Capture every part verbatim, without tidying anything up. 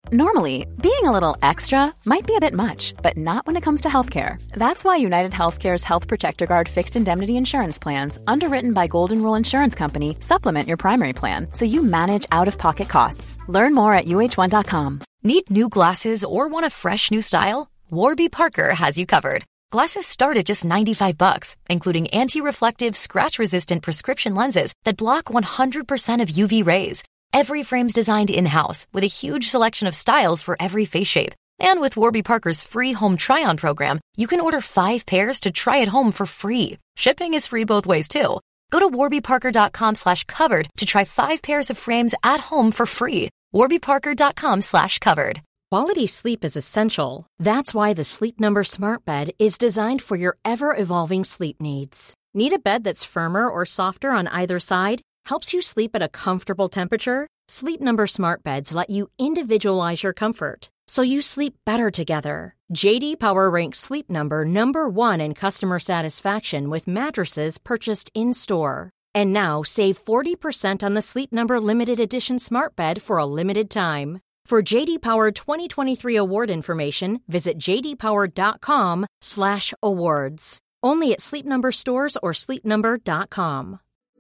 Normally, being a little extra might be a bit much, but not when it comes to healthcare. That's why United Healthcare's Health Protector Guard fixed indemnity insurance plans, underwritten by Golden Rule Insurance Company, supplement your primary plan so you manage out-of-pocket costs. Learn more at U H one dot com. Need new glasses or want a fresh new style? Warby Parker has you covered. Glasses start at just ninety-five bucks, including anti-reflective, scratch-resistant prescription lenses that block one hundred percent of U V rays. Every frame's designed in-house with a huge selection of styles for every face shape. And with Warby Parker's free home try-on program, you can order five pairs to try at home for free. Shipping is free both ways, too. Go to warbyparker.com slash covered to try five pairs of frames at home for free. warbyparker.com slash covered. Quality sleep is essential. That's why the Sleep Number Smart Bed is designed for your ever-evolving sleep needs. Need a bed that's firmer or softer on either side? Helps you sleep at a comfortable temperature? Sleep Number Smart Beds let you individualize your comfort, so you sleep better together. J D Power ranks Sleep Number number one in customer satisfaction with mattresses purchased in-store. And now, save forty percent on the Sleep Number Limited Edition Smart Bed for a limited time. For J D Power twenty twenty-three award information, visit jdpower.com slash awards. Only at Sleep Number stores or sleep number dot com.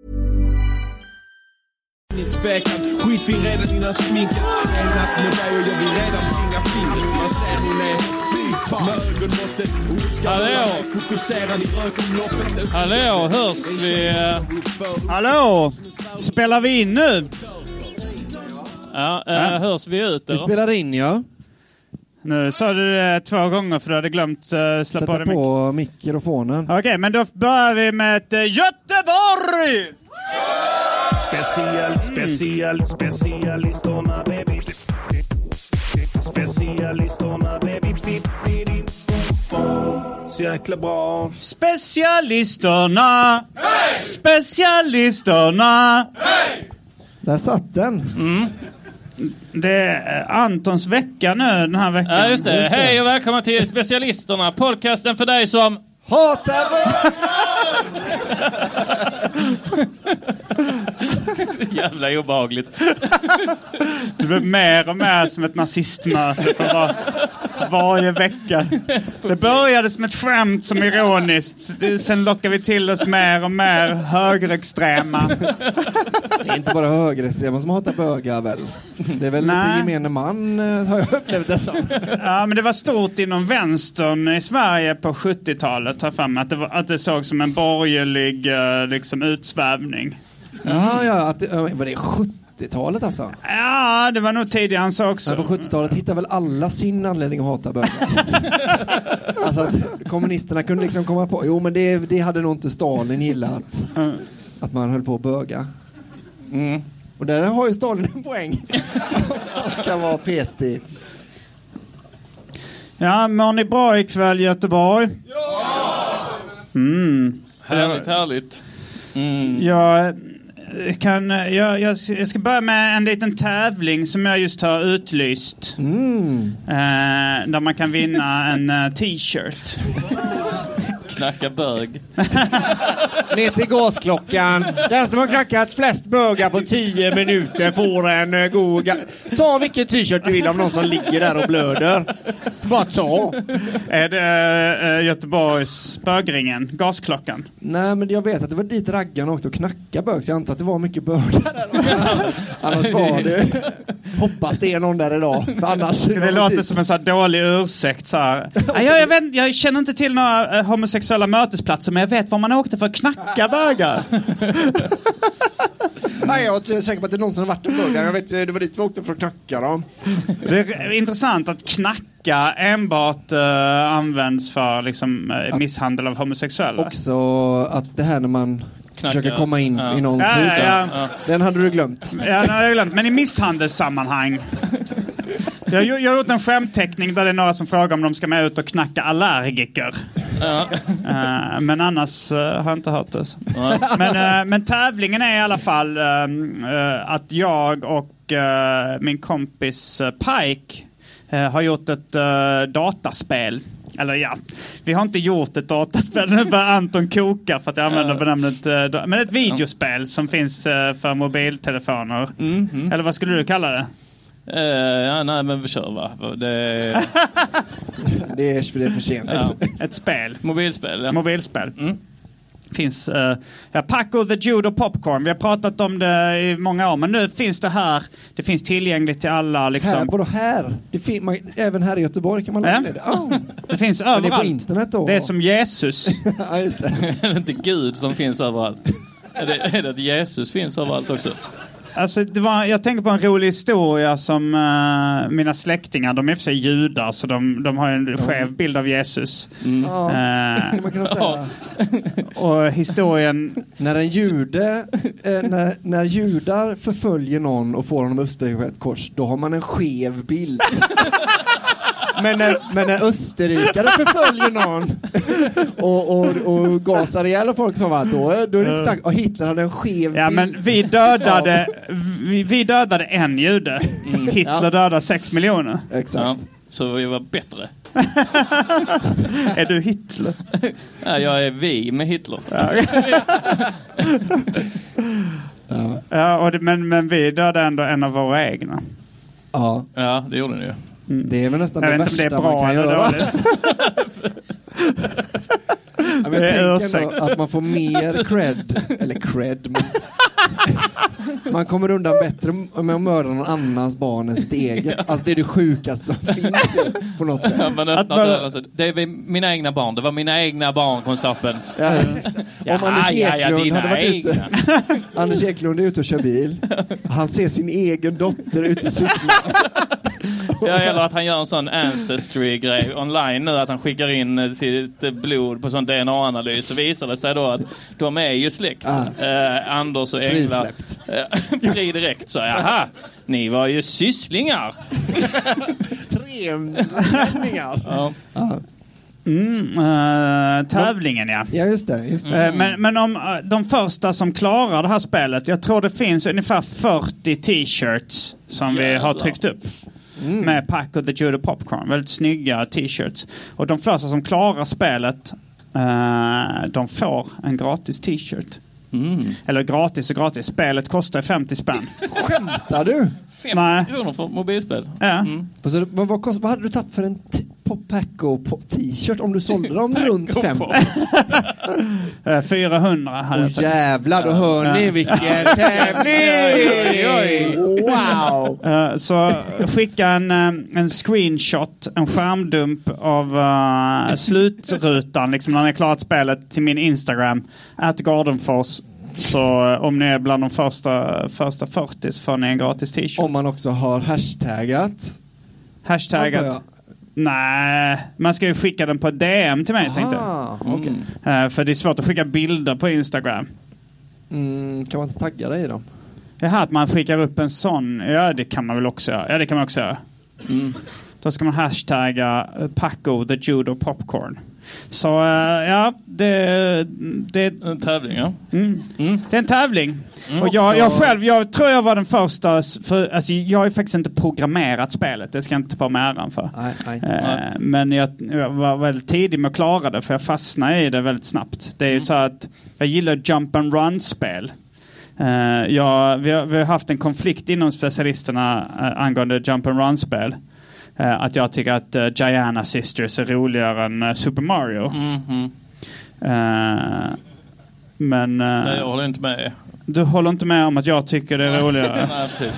Skitfin redan innan sminket. En natt med dig och jag vill redan bringa fingret. Man ser hon är fy fan. Med ögonmåttet. Hon ska hålla mig fokuserad i rökomloppet. Hallå, hörs vi? Hallå, spelar vi in nu? Ja, äh, ja. Hörs vi ut? Vi spelar in, ja. Nu sa du det två gånger för du hade glömt uh, släppa på, på mikrofonen. Okej, okay, men då börjar vi med ett uh, Göteborg! Special, special, specialisterna baby. Specialisterna baby. Så jäkla bra. Specialisterna. Hey! Specialisterna. Hey! Där satt den. Mm. Det är Antons vecka nu den här veckan. Ja, just det. Just det. Hej och välkommen till Specialisterna, podcasten för dig som hatar bögar. Jävla obehagligt. Det blir mer och mer som ett nazistmöte för, var, för varje vecka. Det började som ett skämt som ironiskt. Sen lockar vi till oss mer och mer högerextrema. Det är inte bara högerextrema som hatar bögar väl. Det är väl Nej. lite gemene man har jag upplevt det som. Ja, men det var stort inom vänstern i Sverige på sjuttiotalet. Har fram att det var, att det såg som en borgerlig liksom utsvävning. Ja, ja, att det, var det sjuttiotalet alltså? Ja, det var nog tidigare han sa också. Ja, på sjuttiotalet hittar väl alla sin anledning att hata bögar. Alltså att kommunisterna kunde liksom komma på, jo men det, det hade nog inte Stalin gillat. Mm. Att man höll på att böga. Mm. Och där har ju Stalin en poäng. Han ska vara petig. Ja, mår ni bra ikväll Göteborg? Ja! Mm. Härligt, härligt. Mm. Jag, kan, jag, jag ska börja med en liten tävling som jag just har utlyst. Mm. Eh, där man kan vinna en uh, t-shirt. Knacka bög. Ner till gasklockan. Den som har knackat flest bögar på tio minuter får en uh, god... Ga- ta vilken t-shirt du vill av någon som ligger där och blöder. Bara ta. Är det uh, Göteborgs bögringen, gasklockan? Nej, men jag vet att det var dit raggarna åkte och knacka bög. Så jag antar att det var mycket bögar där. Annars var det... Hoppas det är någon där idag. För annars... Det låter som en så här dålig ursäkt. Så här. jag, jag, vet, jag känner inte till några uh, homosexuella mötesplatser, men jag vet var man åkte för att knacka bögar. Nej, jag är säker på att det någonsin har varit en bögar. Jag vet, det var dit vi åkte för att knacka dem. Det är intressant att knacka enbart uh, används för liksom, uh, misshandel av homosexuella. Också att det här när man knacka. Försöker komma in ja. i någons ja, hus. Ja, ja. Den hade du glömt. Ja, den hade jag glömt. Men i misshandelssammanhang. Jag, jag har gjort en skämtteckning där det är några som frågar om de ska med ut och knacka allergiker. Ja. Uh, men annars uh, har jag inte hört det. Ja. Men, uh, men tävlingen är i alla fall uh, uh, att jag och uh, min kompis uh, Pike uh, har gjort ett uh, dataspel. Eller ja, vi har inte gjort ett dataspel. Nu börjar Anton koka för att jag använder benämnet. Uh, men ett videospel som finns uh, för mobiltelefoner. Mm-hmm. Eller vad skulle du kalla det? Uh, ja, nej, men vi kör va. Det är, det är för det är för sent. Ja. Ett spel. Mobilspel, ja. Mobilspel. Mm. Finns uh, ja, Paco the Judo Popcorn. Vi har pratat om det i många år, men nu finns det här. Det finns tillgängligt till alla liksom. Här, både här. Det fin- man, även här i Göteborg kan man ja. lägga det. Oh. Det finns överallt. överallt. Det är på internet då. Det är som Jesus. Ja, just det. Är det inte Gud som finns överallt? Är det, är det att Jesus finns överallt också? Alltså, det var, jag tänker på en rolig historia som uh, mina släktingar, de är för sig judar, så de, de har en skev bild av Jesus. Mm. Ja, uh, man kan säga. Och historien... När en jude, eh, när, när judar förföljer någon och får honom uppspikad på ett kors, då har man en skev bild. Men när, men när österrikare förföljer någon och, och, och gasar ihjäl folk som var, då, då är det inte starkt. Och Hitler hade en skev Ja, bild. men vi dödade, vi, vi dödade en jude. Mm. Hitler ja. dödade sex miljoner. Exakt. Ja, så vi var bättre. Är du Hitler? Ja, jag är vi med Hitler. Ja. Ja. Ja, och det, men, men vi dödade ändå en av våra egna. Ja, ja det gjorde ni ju. Mm. Det är väl nästan jag det värsta det är bra man kan göra. Ja, men jag tänker ändå att man får mer cred, eller cred, men man kommer undan bättre med att mörda någon annans barn än sitt eget. Ja. Alltså det är det sjukaste som finns ju, på något sätt. Ja, man öppnar man... dörren så, det är mina egna barn, det var mina egna barn, konstapeln. Ja. Om Anders Eklund ja, ja, hade varit egna. ute Anders Eklund är ute och kör bil. Han ser sin egen dotter ute i cyklar. Ja, eller att han gör en sån ancestry-grej online nu, att han skickar in sitt blod på sån D N A-analys, och visar det sig då att de är ju släkt. Ah. Eh, Anders och Engla. Eh, fri direkt, så jaha, ni var ju sysslingar. Tre männingar. Ja. Ah. Mm, uh, tävlingen ja. Ja, just det, just det. Uh, men, men om uh, de första som klarar det här spelet, jag tror det finns ungefär fyrtio t-shirts som Jävlar. vi har tryckt upp. Mm. Med Paco the Judo Popcorn. Väldigt snygga t-shirts. Och de första som klarar spelet uh, de får en gratis t-shirt. Mm. Eller gratis och gratis. Spelet kostar femtio spänn. Skämtar du? femtio kronor för mobilspel. Ja. Mm. Så, vad, vad, kost, vad hade du tagit för en t- Paco t-shirt om du sålde dem runt fem? fyrahundra hade jag. Åh jävlar, då hör ja. ni vilken tävling! Wow! Uh, så skicka en, en screenshot, en skärmdump av uh, slutrutan liksom när ni har klarat spelet till min Instagram at Gardenfors. Så uh, om ni är bland de första, första fyrtio så får ni en gratis t-shirt. Om man också har hashtaggat. Hashtaggat. Nej, man ska ju skicka den på D M till mig. Aha, tänkte jag. Okay. Uh, för det är svårt att skicka bilder på Instagram. Mm, kan man inte tagga dig i dem? Jaha, att man skickar upp en sån. Ja, det kan man väl också göra. Ja, det kan man också göra. Mm. Då ska man hashtagga Paco the Judo Popcorn. Så uh, ja, det, det är en tävling, ja. Mm. Mm. Det är en tävling. Mm. Och jag, också... jag själv, jag tror jag var den första, för, alltså, jag har ju faktiskt inte programmerat spelet, det ska jag inte ta med äran för. Nej, nej. Uh, nej. Men jag, jag var väldigt tidig med att klara det, för jag fastnade i det väldigt snabbt. Det är ju mm. så att jag gillar jump and run-spel. Uh, jag, vi, har, vi har haft en konflikt inom specialisterna uh, angående jump and run-spel. Uh, att jag tycker att uh, Giana Sisters är roligare än uh, Super Mario. Mm-hmm. Uh, men... Uh, Nej, jag håller inte med. Du håller inte med om att jag tycker det är roligare? Nej, typ.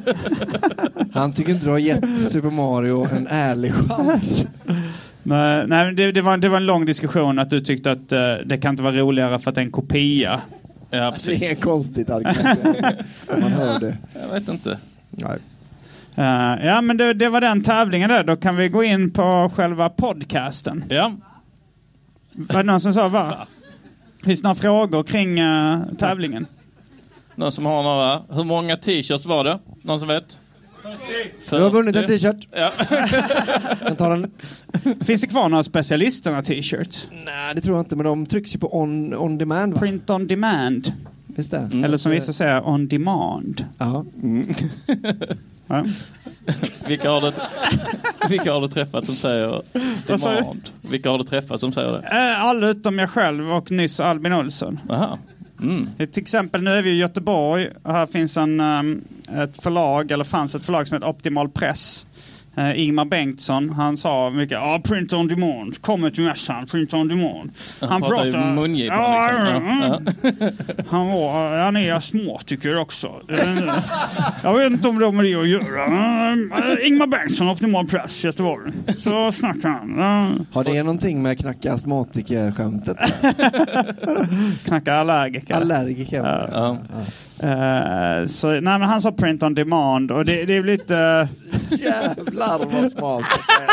Han tycker inte du har gett Super Mario en ärlig chans. Nej, nej det, det, var, det var en lång diskussion att du tyckte att uh, det kan inte vara roligare för att det är en kopia. Ja, precis. Det är konstigt argument. Man hör det. Jag vet inte. Nej. Uh, ja, men det, det var den tävlingen där. Då kan vi gå in på själva podcasten. Ja. Var det någon som sa va? Finns det några frågor kring uh, tävlingen? Någon som har några? Hur många t-shirts var det? Någon som vet? Du har vunnit en t-shirt. Ja. Jag tar den. Finns det kvar några specialisterna t-shirts? Nej, det tror jag inte. Men de trycks ju på on, on demand, va? Print on demand. Just det. Mm. Eller som vissa säger, on demand. Ja. Mm. Ja. Vilka har du Vilka har du träffat som säger demand? Vilka har du träffat som säger det? Alla utom jag själv och nyss Albin Olsson. Aha. Mm. Till exempel nu är vi i Göteborg och här finns en, um, ett förlag, eller fanns ett förlag som heter Optimal Press. Uh, Ingmar Bengtsson, han sa mycket ja, ah, print on demand, kommer till mässan, print on demand. Han, han pratar ju mungipan ja, liksom. Ja. Han var, han är astmatiker också. Jag vet inte om det har med det att göra. Uh, Ingmar Bengtsson, Optimal Press, Göteborg. Så snackar han. Uh. Har det någonting med knacka astmatiker-skämtet? Knacka allergiker. Allergiker. Uh. Ja. Uh, så, nej, men han sa print on demand och det, det är lite... Uh... Jävlar vad smalt.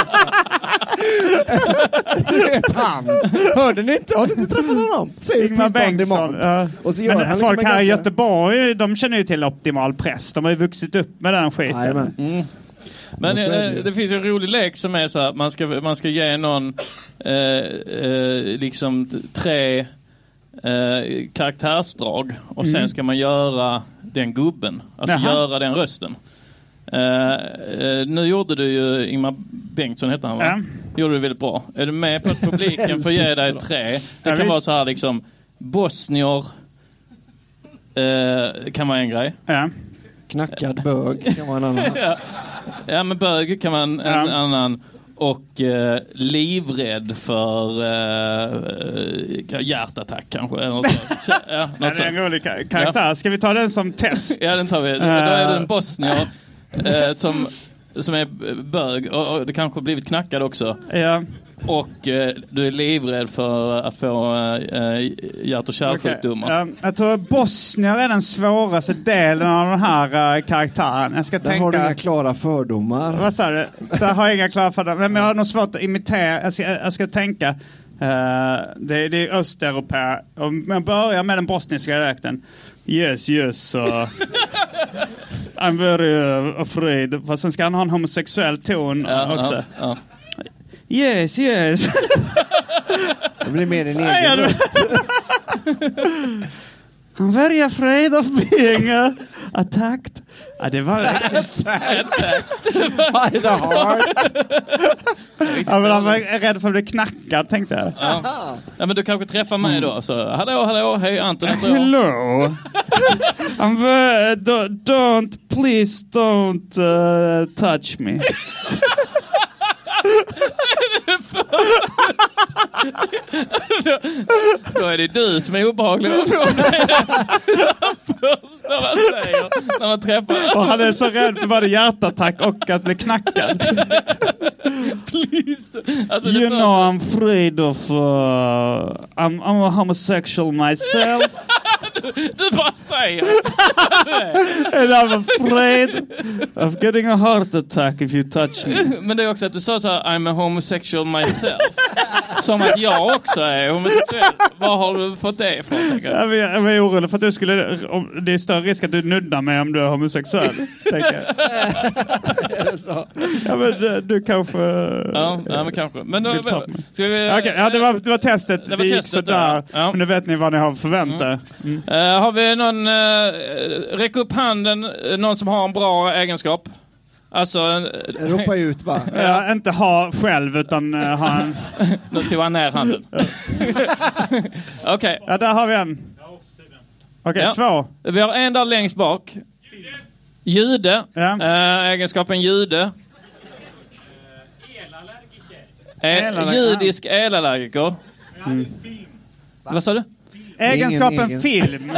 Det är han. Hörde ni inte? Har ni inte träffat honom? Ingmar Bengtsson. Uh, och så gör men han folk liksom här i ganska... Göteborg, de känner ju till Optimal Press. De har ju vuxit upp med den skiten. Aj, mm. Men det, det finns ju en rolig lek som är så att man ska, man ska ge någon eh, eh, liksom tre eh, karaktärsdrag och mm. sen ska man göra den gubben, alltså Jaha. göra den rösten. Uh, uh, nu gjorde du ju Ingmar Bengtsson heter han va? Ja. Gjorde du väldigt bra. Är du med på att publiken får ge dig tre? Det ja, kan visst. vara så här liksom bosnier uh, kan vara en grej. Ja. Knackad bög kan vara en annan. ja. ja men bög kan vara en, ja. en annan. Och uh, livrädd för uh, hjärtattack kanske. Eller något så. Ja, något det är en rolig karaktär. Ja. Ska vi ta den som test? Ja, den tar vi. Uh. Då är det en bosnier uh, som, som är bög. Och, och det kanske har blivit knackad också. Ja. Och uh, du är livrädd för att få uh, hjärt- och kärlsjukdomar. Okay. Uh, jag tror bosnier är den svåraste delen av den här uh, karaktären. Jag ska där tänka... har du inga klara fördomar. Vad sa du? Där har jag inga klara fördomar. Men jag har nog svårt att imitera. Jag ska, jag ska tänka. Uh, det, det är östeuropé. Om jag börjar med den bosniska dialekten. Yes, yes. Uh, I'm very uh, afraid. Fast sen ska han ha en homosexuell ton ja, också. Ja, ja. Yes, yes. Det blir mer en egen röst. I'm very afraid of being uh, attacked. Ja, det var attacked by the heart. Ja, men han var rädd för att bli knackad, tänkte jag. Ja. Ja, men du kanske träffar mig då. Så, hallå, hallå, hej Anton heter jag. Hello. I'm very, don't, don't, please don't uh, touch me. då, då är det du som är obehaglig först när man säger när man träffar. Och han är så rädd för både hjärtattack och att bli knackad. Please. Alltså, you know I'm afraid of uh, I'm, I'm a homosexual myself. du, du bara säger and I'm afraid of getting a heart attack if you touch me. Men det är också att du sa så här, I'm a homosexual myself. Som att jag också är homosexuell. Vad har du fått det ifrån? Jag är, jag är orolig för att du skulle... Om, det är större risk att du nuddar mig om du är homosexuell. Tänker jag. Är det så? Ja, men du, du kanske... Ja, ja, men kanske. Men då, ska vi, okay, ja, det var, det var testet. Det, var det gick testet sådär. Ja. Men nu vet ni vad ni har förväntat. Mm. Mm. Uh, har vi någon... Uh, räck upp handen. Någon som har en bra egenskap. Alltså... Uh, ropa ut, va? Ja, inte ha själv, utan uh, ha en... Nu tog han ner handen. Okej. Okay. Ja, där har vi en. Okej, okay, ja. Två. Vi har en där längst bak. Jude. Ja. Uh, egenskapen jude. El- judisk elallergiker. Mm. Vad sa du? Egenskapen egen. Film.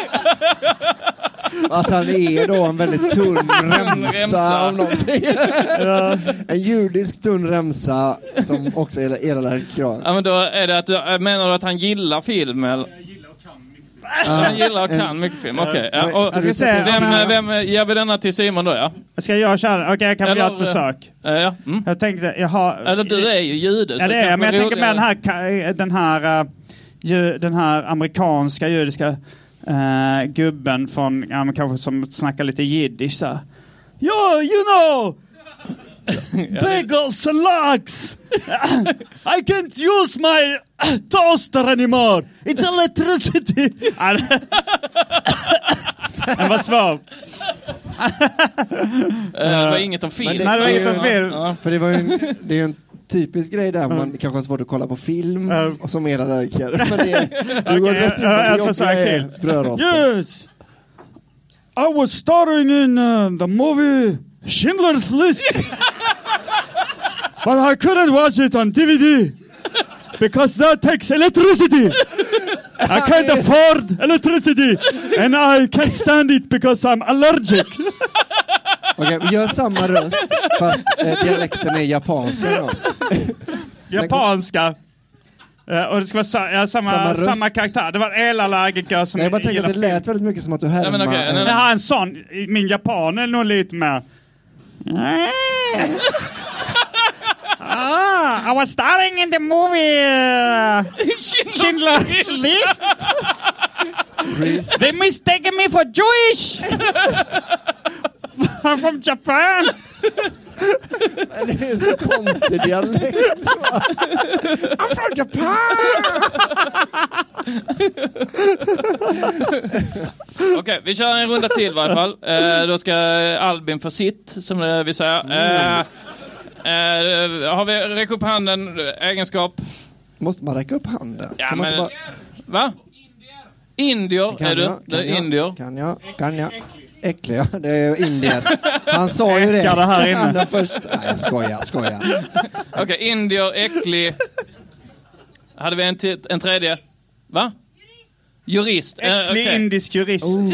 Att han är då en väldigt tunn remsa av någonting. Ja. En judisk tunn remsa som också är elallergiker. Ja, men då är det att du menar du att han gillar film eller? Han gillar och kan mycket film. Okej. Okay. Ja, och jag säga, vem, vem ger vi denna till Simon då, ja? Ska jag köra? Okej, okay, jag kan göra ett försök. Uh, ja. Mm. Jag tänkte, jag har... Eller du är ju jude. Ja, det är men jag tänker med den här, den här, uh, den här amerikanska judiska uh, gubben från, ja, men kanske som snackar lite jiddisch så här. Ja, you know! Bagels and logs! I can't use my toaster anymore! It's electricity! Den var svår. Det var inget om film. Det, Nej, det var inget om film. Ja. För det var ju en, det är ju en typisk grej där man mm. kanske har svårt att kolla på film mm. och som är där. Men det, det går okay, rätt in på jag, jag försöker till. Brödrosten. Yes! I was starring in uh, the movie Schindler's List. But I couldn't watch it on D V D. Because that takes electricity. I can't afford electricity. And I can't stand it because I'm allergic. Okej, vi gör samma röst fast eh, dialekten är japanska då. Japanska. Uh, och det ska vara sa- ja, samma, Samma samma, röst. karaktär. Det var en elallergiker som... Nej, jag bara tänker att det gillar- lät väldigt mycket som att du härmar. Nej, men okej, nej, nej. Jag har en sån. Min japan är nog lite mer... Ah, I was starring in the movie uh, Schindler's List. They mistaken me for Jewish. I'm from Japan. Det är så konstig dialekt. I'm from Japan! Okej, okay, vi kör en runda till i varje fall. Eh, då ska Albin få sitt, som det vi säger. Eh, eh, har vi räckt upp handen, egenskap? Måste man räcka upp handen? Ja, Kan man men... inte bara... Va? Indier, Kan är du? jag, Du är kan jag, indier. Kan jag? Kan jag? Äcklig, ja. Det är indier. Han sa ju det. Äckar det här inne. Han först... Nej, jag skojar, skojar. Okej, okay, indier, äcklig. Hade vi en, t- en tredje? Va? Jurist. Eh, Äcklig okay. indisk jurist. Oh.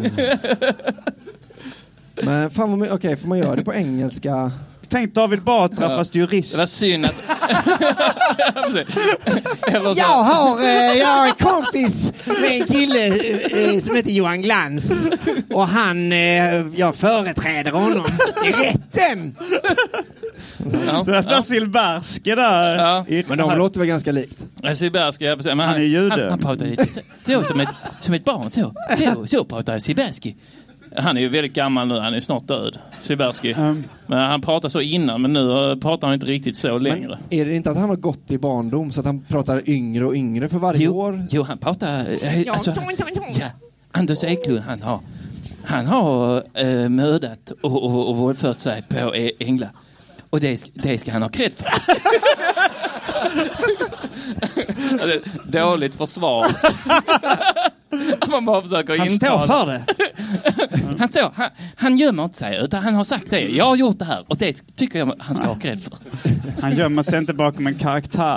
Men fan vad... Okej, okay, får man göra det på engelska? Tänk David Batra Ja. fast jurist. Det var synd att... Eller så. Jag har, eh, jag har en kompis med en kille eh, som heter Johan Glans. Och han, eh, jag företräder honom i rätten. Ja, Det är Silbersky där. Ja. I- Men de låter väl ganska likt. Siberski, ja, precis. Men Han är jude. Han, han pratar ju så, som, ett, som ett barn. Så, så, så pratar Siberski. Han är ju väldigt gammal nu. Han är snart död. Siberski. Um. Men han pratar så innan. Men nu pratar han inte riktigt så längre. Men är det inte att han har gått i barndom så att han pratar yngre och yngre för varje Jo, år? jo, han pratar... Eh, alltså, ja, Anders Eklund, han har... Han har eh, mördat och, och, och våldfört sig på eh, änglar. Och det, det ska han ha cred för. Dåligt försvar. Man bara försöker Han intala. står för det. Han står, han, han gömmer inte sig utan han har sagt det. Jag har gjort det här och det tycker jag han ska ha cred för. Han gömmer sig inte bakom en karaktär.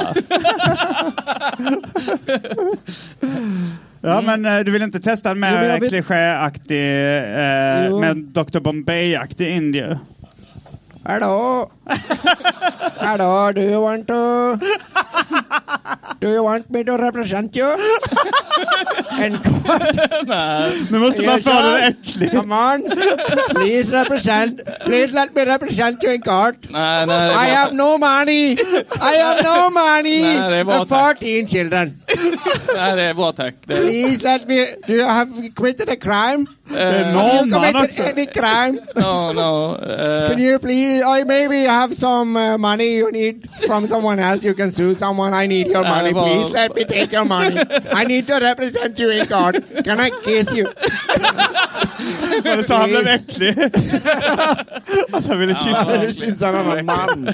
Ja, men eh, du vill inte testa en Jo, men mer jag vill- klichéaktig, eh, Jo. med doktor Bombay-aktig indier? Hello. Hello, do you want to... Do you want me to represent you? And Nu måste man få den äcklig. Come on. Please represent. Please let me represent you in court. Nej, nej, det I var, have no money. I have no money. Nej, det är bra, And tack. fourteen children. nej, det är bra tack. Det är, Please let me... Do you have committed a crime? Det är Have you norrman committed också. any crime? no, no. eh, Can you please, or maybe you have some uh, money you need from someone else. You can sue someone. I need your Nej, money. det var- Please let me take your money. I need to represent you in court. Can I kiss you? Var det så han blev äcklig? Att han ville kyssa. Jag vill kyssa en annan man.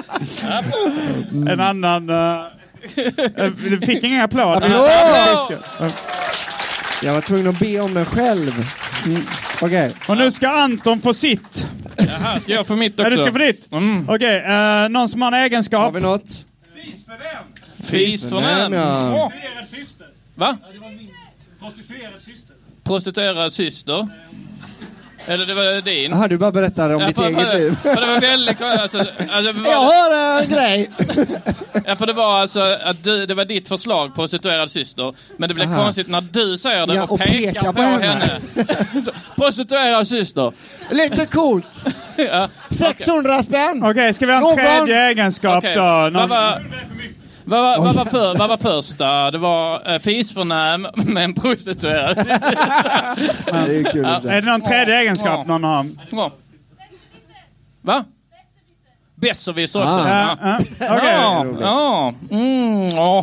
En annan... Uh, du fick inga applåder. Applåd! Jag var tvungen att be om den själv. Mm. Okej. Och nu ska Anton få sitt. Jaha, ska jag få mitt också? Ja, du ska få ditt. Mm. Okej, uh, någon som har en Har egenskap. vi något? Fis för den. Ja. Åh. Va? Prostituerad syster. Eller det var din. Jaha, du bara berättar om Ja, ditt för, eget för, liv. för det var väldigt... Alltså, alltså, Jag har en grej. ja, för det var alltså att du, det var ditt förslag, prostituerad syster. Men det blev Aha. konstigt när du säger det Ja, och, och pekar, pekar på, på henne. henne. Så, prostituerad syster. Lite coolt. Ja. sexhundra spänn. Okej, ska vi ha en Någon- tredje egenskap Okej. då? Vad Någon... var, vad, var, vad, var för, vad var första? Det var uh, fisförnäm med en prostituerad. Det är ju kul. Ja. Är det någon tredje egenskap Ja. någon har? Ja. Va? Besserwisser också. Ah. Ja, ja. Okej. Ja, ja. Mm, ja.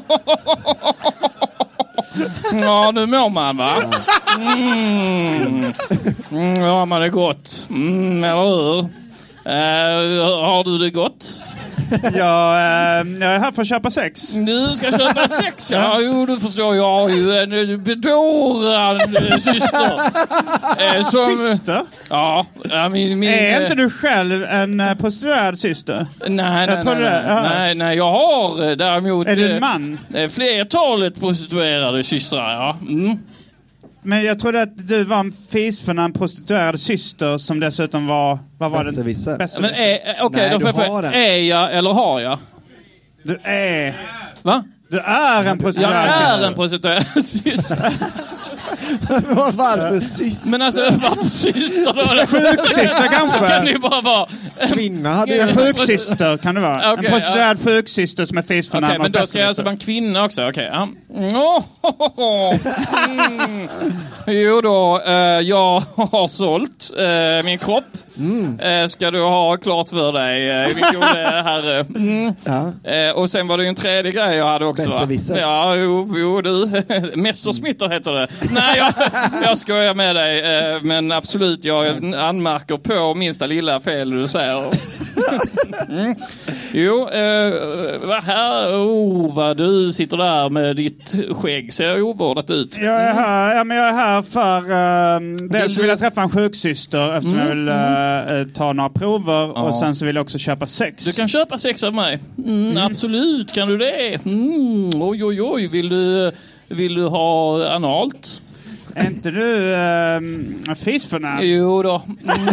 Ja, nu mår man, va? Mm. Mm, ja, man är gott. Mm, eller hur? Uh, har du det gott? Ja, eh, jag är här för att köpa sex. Du ska köpa sex, ja. Jo, du förstår, jag har ju en bedårande syster. Eh, som, syster? Ja. Min, min, är inte du själv en uh, prostituerad syster? Nej, nej, jag tror nej, det. nej, nej, nej, jag har däremot... Är du en man? Eh, flertalet prostituerade systrar, ja. Mm. Men jag trodde att du var en fis för en prostituerad syster som dessutom var... Vad var det? Besserwisser. Men är, okej, okay, då får jag, är jag eller har jag? Du är... Va? Du är en prostituerad syster. Jag är en prostituerad syster. Varför syster? Men alltså, varför syster då? Sjuksyster kanske? Kan det ju bara vara... Kvinna hade en sjuksyster kan det vara. Okay, en prostituerad ja. sjuksyster som är fis för Okej, okay, men då ska jag alltså vara en kvinna också. Okej, okay, ja. Oh, mm. Jo då, eh, jag har sålt eh, min kropp. Mm. Eh, ska du ha klart för dig, eh, min gode herre. Mm. Ja. Eh, och sen var det ju en tredje grej jag hade också. Besserwisser. Ja, jo, jo du. Messersmitter heter det. Nej, jag, jag skojar med dig. Eh, men absolut, jag anmärker på minsta lilla fel du säger. Mm. Jo, eh, vad här, oh, vad du sitter där med ditt skägg ser ovårdat ut. Jag är här, ja, men jag är här för uh, dels vill, vill jag träffa en sjuksyster eftersom mm, jag vill uh, mm. ta några prover ja. Och sen så vill jag också köpa sex. Du kan köpa sex av mig. Mm, mm. Absolut, kan du det? Mm, oj, oj, oj, vill du, vill du ha analt? Är inte du uh, fisförnär? Jo då. Mm.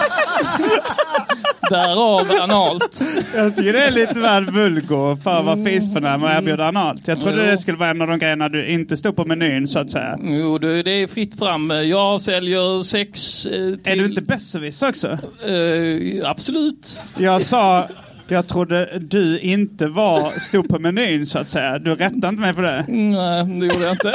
Därav analt. Jag tycker det är lite väl vulgo för att vara fisförnär med att erbjuda analt. Jag trodde jo. Det skulle vara en av de grejerna du inte stod på menyn så att säga. Jo, det, det är fritt fram. Jag säljer sex eh, till... Är du inte besserwisser också? Uh, absolut. Jag sa... Jag trodde du inte var stod på menyn så att säga. Du rättade inte mig på det. Nej, det gjorde jag inte.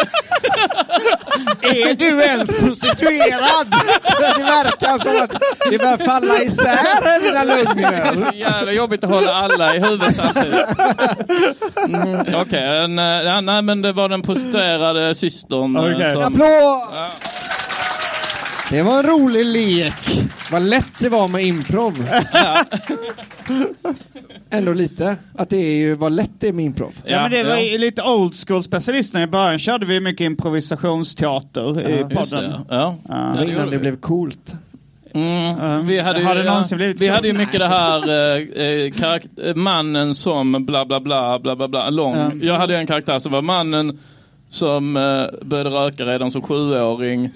Är du ens prostituerad? Det verkar som att det börjar falla isär dina lögner. Det är så jävla jobbigt att hålla alla i huvudet samtidigt. Mm, Okej, okay. nej, nej men det var den prostituerade systern. Okay. Som... Applåd! Ja. Det var en rolig lek. Vad lätt det var med improv. Ja. Ändå lite. Att det är ju vad lätt det är med improv. Ja, ja men det var ja. Lite old school specialister. I början körde vi mycket improvisationsteater ja. I podden. Ja. Ja. Ja. Det var innan det blev coolt. Mm. Um, vi hade ju, hade ja, vi hade ju mycket det här eh, karakt- mannen som bla bla bla bla bla bla lång. Um. Jag hade en karaktär som var mannen som eh, började röka redan som sjuåring.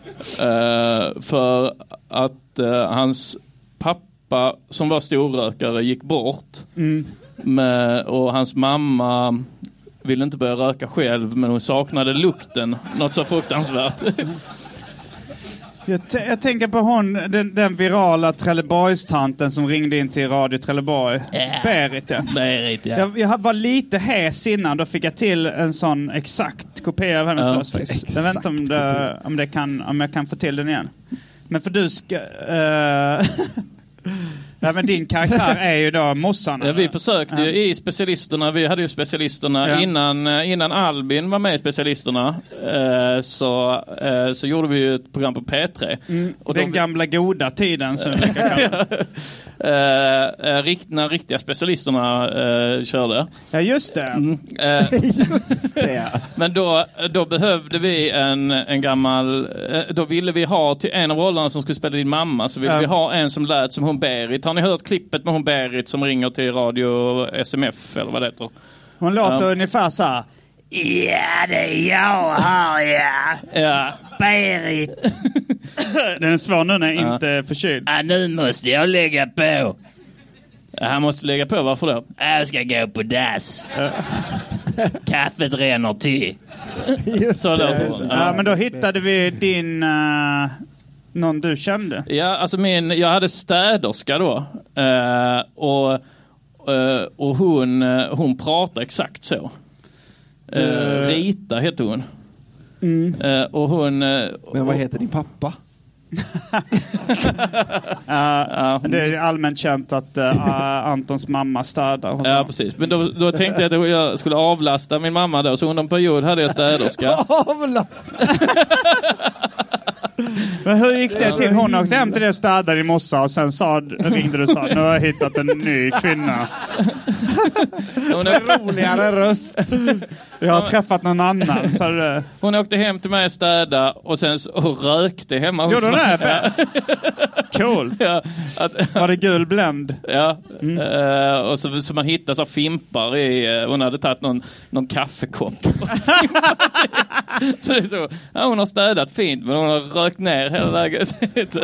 Uh, för att uh, hans pappa som var storrökare gick bort mm. med, och hans mamma ville inte börja röka själv men hon saknade lukten, något så fruktansvärt. Jag, t- jag tänker på hon, den, den virala Trelleborgstanten som ringde in till Radio Trelleborg. Yeah. Berit, ja. Berit, ja. Jag, jag var lite häs innan, då fick jag till en sån exakt kopia av hennes ja, röstfix. Jag vet inte om, det, om, det kan, om jag kan få till den igen. Men för du ska... Uh, ja, men din karaktär är ju då morsan. Ja, vi försökte ju ja. I specialisterna, vi hade ju specialisterna ja. innan, innan Albin var med i specialisterna eh, så, eh, så gjorde vi ju ett program på P tre. Mm, och den de, gamla goda tiden som vi kan kalla eh, rikt, när riktiga specialisterna eh, körde. Ja, just det. Mm, eh, just det. Men då, då behövde vi en, en gammal, eh, då ville vi ha till en av rollerna som skulle spela din mamma, så ville ja. vi ha en som lät som hon Berit. Har ni hört klippet med hon Berit som ringer till Radio S M F eller vad det heter? Hon låter um, ungefär så här. Ja, det är jag här, ja. Ja. Berit. Den är svår nu när jag ja. inte är förkyld. Ja, nu måste jag lägga på. Han måste lägga på, varför då? Jag ska gå på dass. Kaffet ränner till. Just så det. Det. Ja. Ja, men då hittade vi din... Uh... Någon du kände? Ja, alltså min, jag hade städerska då. Uh, och uh, och hon, uh, hon pratade exakt så. Uh, Rita heter hon. Mm. Uh, och hon... Uh, Men vad heter din pappa? uh, det är allmänt känt att uh, Antons mamma städar. Ja, precis. Men då, då tänkte jag att jag skulle avlasta min mamma då. Så under en period hade jag städerska. Avlasta? Men hur gick det till? Hon åkte hem till det och städade i morsa och sen sa, ringde du och sa, nu har jag hittat en ny kvinna. Hon är roligare röst. Jag har träffat någon annan. Så det... Hon åkte hem till mig och städa och sen så, och rökte hemma hos mig. Gjorde hon det? Cool. Ja, att, var det gul bländ? Ja. Mm. Uh, och så, så man hittar så fimpar i, uh, hon hade tagit någon, någon kaffekopp. Så det är så, ja, hon har städat fint men hon har rökt ner hela läget.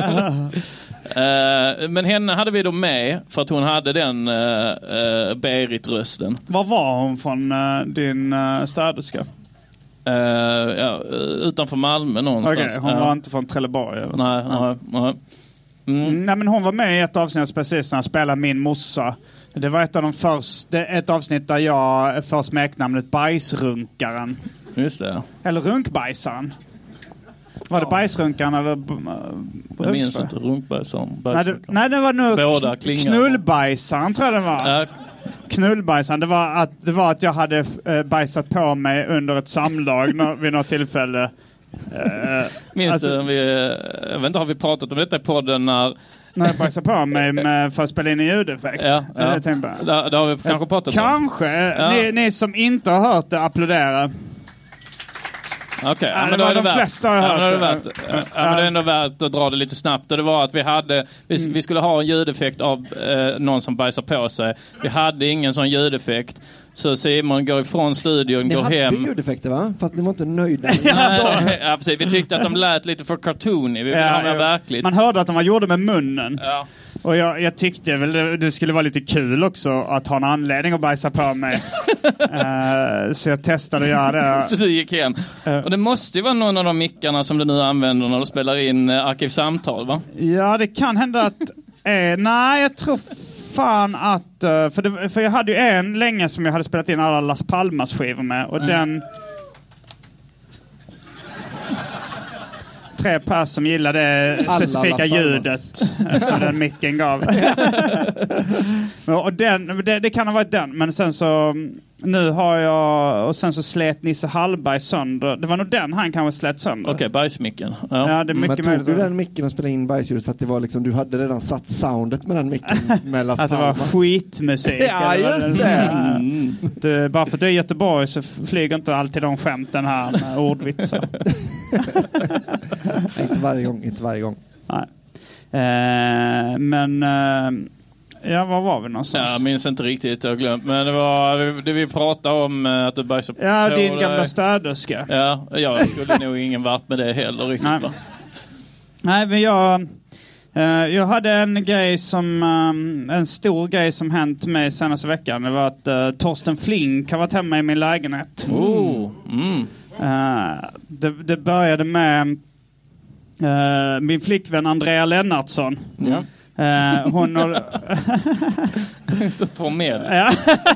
Uh, men henne hade vi då med för att hon hade den uh, uh, Berit-rösten. Var var hon från uh, din uh, städerska? Uh, ja, utanför Malmö någonstans. Okej, okay, hon uh. var inte från Trelleborg. Nej, nej, nej. Mm. Nej, men hon var med i ett avsnitt precis när jag spelade min morsa. Det var ett av de första, ett avsnitt där jag för smeknamnet Bajsrunkaren. Just det. Eller Runkbajsaren. Var det ja. Bajsrunkaren eller... Jag minns inte, runkbajsaren. Nej, det, nej, det var nog Båda knullbajsaren tror jag det var. Ja. Knullbajsaren, det var att, det var att jag hade äh, bajsat på mig under ett samlag nå, vid något tillfälle. Äh, minns alltså, du, vi, jag vet inte, har vi pratat om detta i podden när... När jag bajsade på mig med, för att spela in en ljudeffekt. Ja, ja. Det, det, det har vi kanske pratat kanske. om. Kanske. Ja. Ni, ni som inte har hört det, applådera. Okej, okay, ja, ja, men då är det de värt. flesta har ja, hört men det. Värt. Ja, ja, men det är ändå värt att dra det lite snabbt. Och det var att vi hade, vi, mm. vi skulle ha en ljudeffekt av eh, någon som bajsar på sig. Vi hade ingen sån ljudeffekt. Så Simon går ifrån studion, ni går hem. Ni hade ljudeffekter, va? Fast ni var inte nöjda. Nej, ja, precis. Vi tyckte att de lät lite för cartoony. Vi ville ja, ha mer ja. verkligt. Man hörde att de var gjorda med munnen. Ja. Och jag, jag tyckte väl det, det skulle vara lite kul också att ha en anledning att bajsa på mig. uh, så jag testade att göra det. Så du gick hem. Uh. Och det måste ju vara någon av de mickarna som du nu använder när du spelar in uh, arkivsamtal, va? Ja, det kan hända att... Eh, nej, jag tror fan att... Uh, för, det, för jag hade ju en länge som jag hade spelat in alla Las Palmas skivor med. Och mm. den... Tre personer som gillade det specifika ljudet som den micken gav. Och den, det, det kan ha varit den. Men sen så... Nu har jag... Och sen så slet Nisse Hallberg sönder. Det var nog den han kanske slet sönder. Okej, okay, bajsmicken. Ja. Ja, det är mycket men tog du den micken och spelade in bajsljudet för att det var liksom... Du hade redan satt soundet med den micken med Las Att det var skitmusik. Ja, just det. Mm. Du, bara för att du är i Göteborg så flyger inte alltid de skämten här med ordvitsar. Inte varje gång, inte varje gång. Nej. Eh, men... Eh, ja, var var vi någonstans? Jag minns inte riktigt, jag har glömt. Men det var det vi pratade om, att du bajsar på. Ja, din det. Gamla städerska. Ja, jag skulle nog ingen vart med det heller riktigt. Nej, va? Nej men jag... Uh, jag hade en grej som... Um, en stor grej som hänt mig senaste veckan. Det var att uh, Torsten Flink har varit hemma i min lägenhet. Oh. Mm. Uh, det, det började med... Uh, min flickvän Andrea Lennartsson. Ja. Uh, hon har... Så formell. Ja.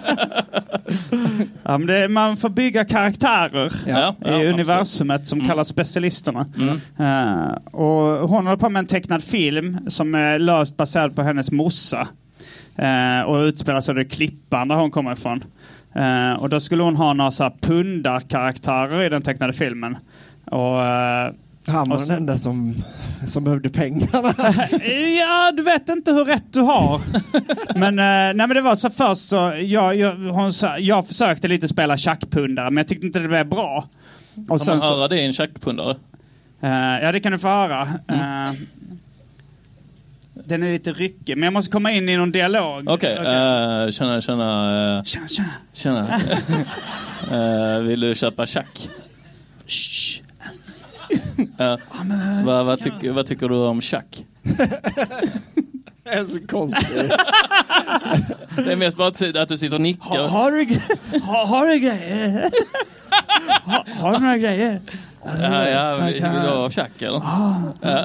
Ja, men det, man får bygga karaktärer ja, i ja, universumet absolut. Som mm. kallas specialisterna. Mm. Uh, och hon håller på med en tecknad film som är löst baserad på hennes morsa. Uh, och utspelar sig i Klippan där hon kommer ifrån. Uh, och då skulle hon ha några så här pundarkaraktärer i den tecknade filmen. Och... Uh, Han var den enda som, som behövde pengarna. Ja, du vet inte hur rätt du har. Men, eh, nej, men det var så först så jag, jag, hon sa, jag försökte lite spela schackpundare, men jag tyckte inte det blev bra. Och kan sen man så, höra det i en schackpundare? Eh, ja, det kan du få höra. Mm. Eh, den är lite ryckig, men jag måste komma in i någon dialog. Okej, okay, okay. uh, tjena, tjena. Uh, tjena, tjena. tjena. uh, vill du köpa schack? Shh. Ja. Vad, vad, tyck, vad tycker du om schack? Det är så konstigt. Det är mest bara att du sitter och nickar. Ha, har, du, ha, har du grejer? Ha, har du några grejer? Ja, ja, vill, vill du ha schack eller? Ah, ja.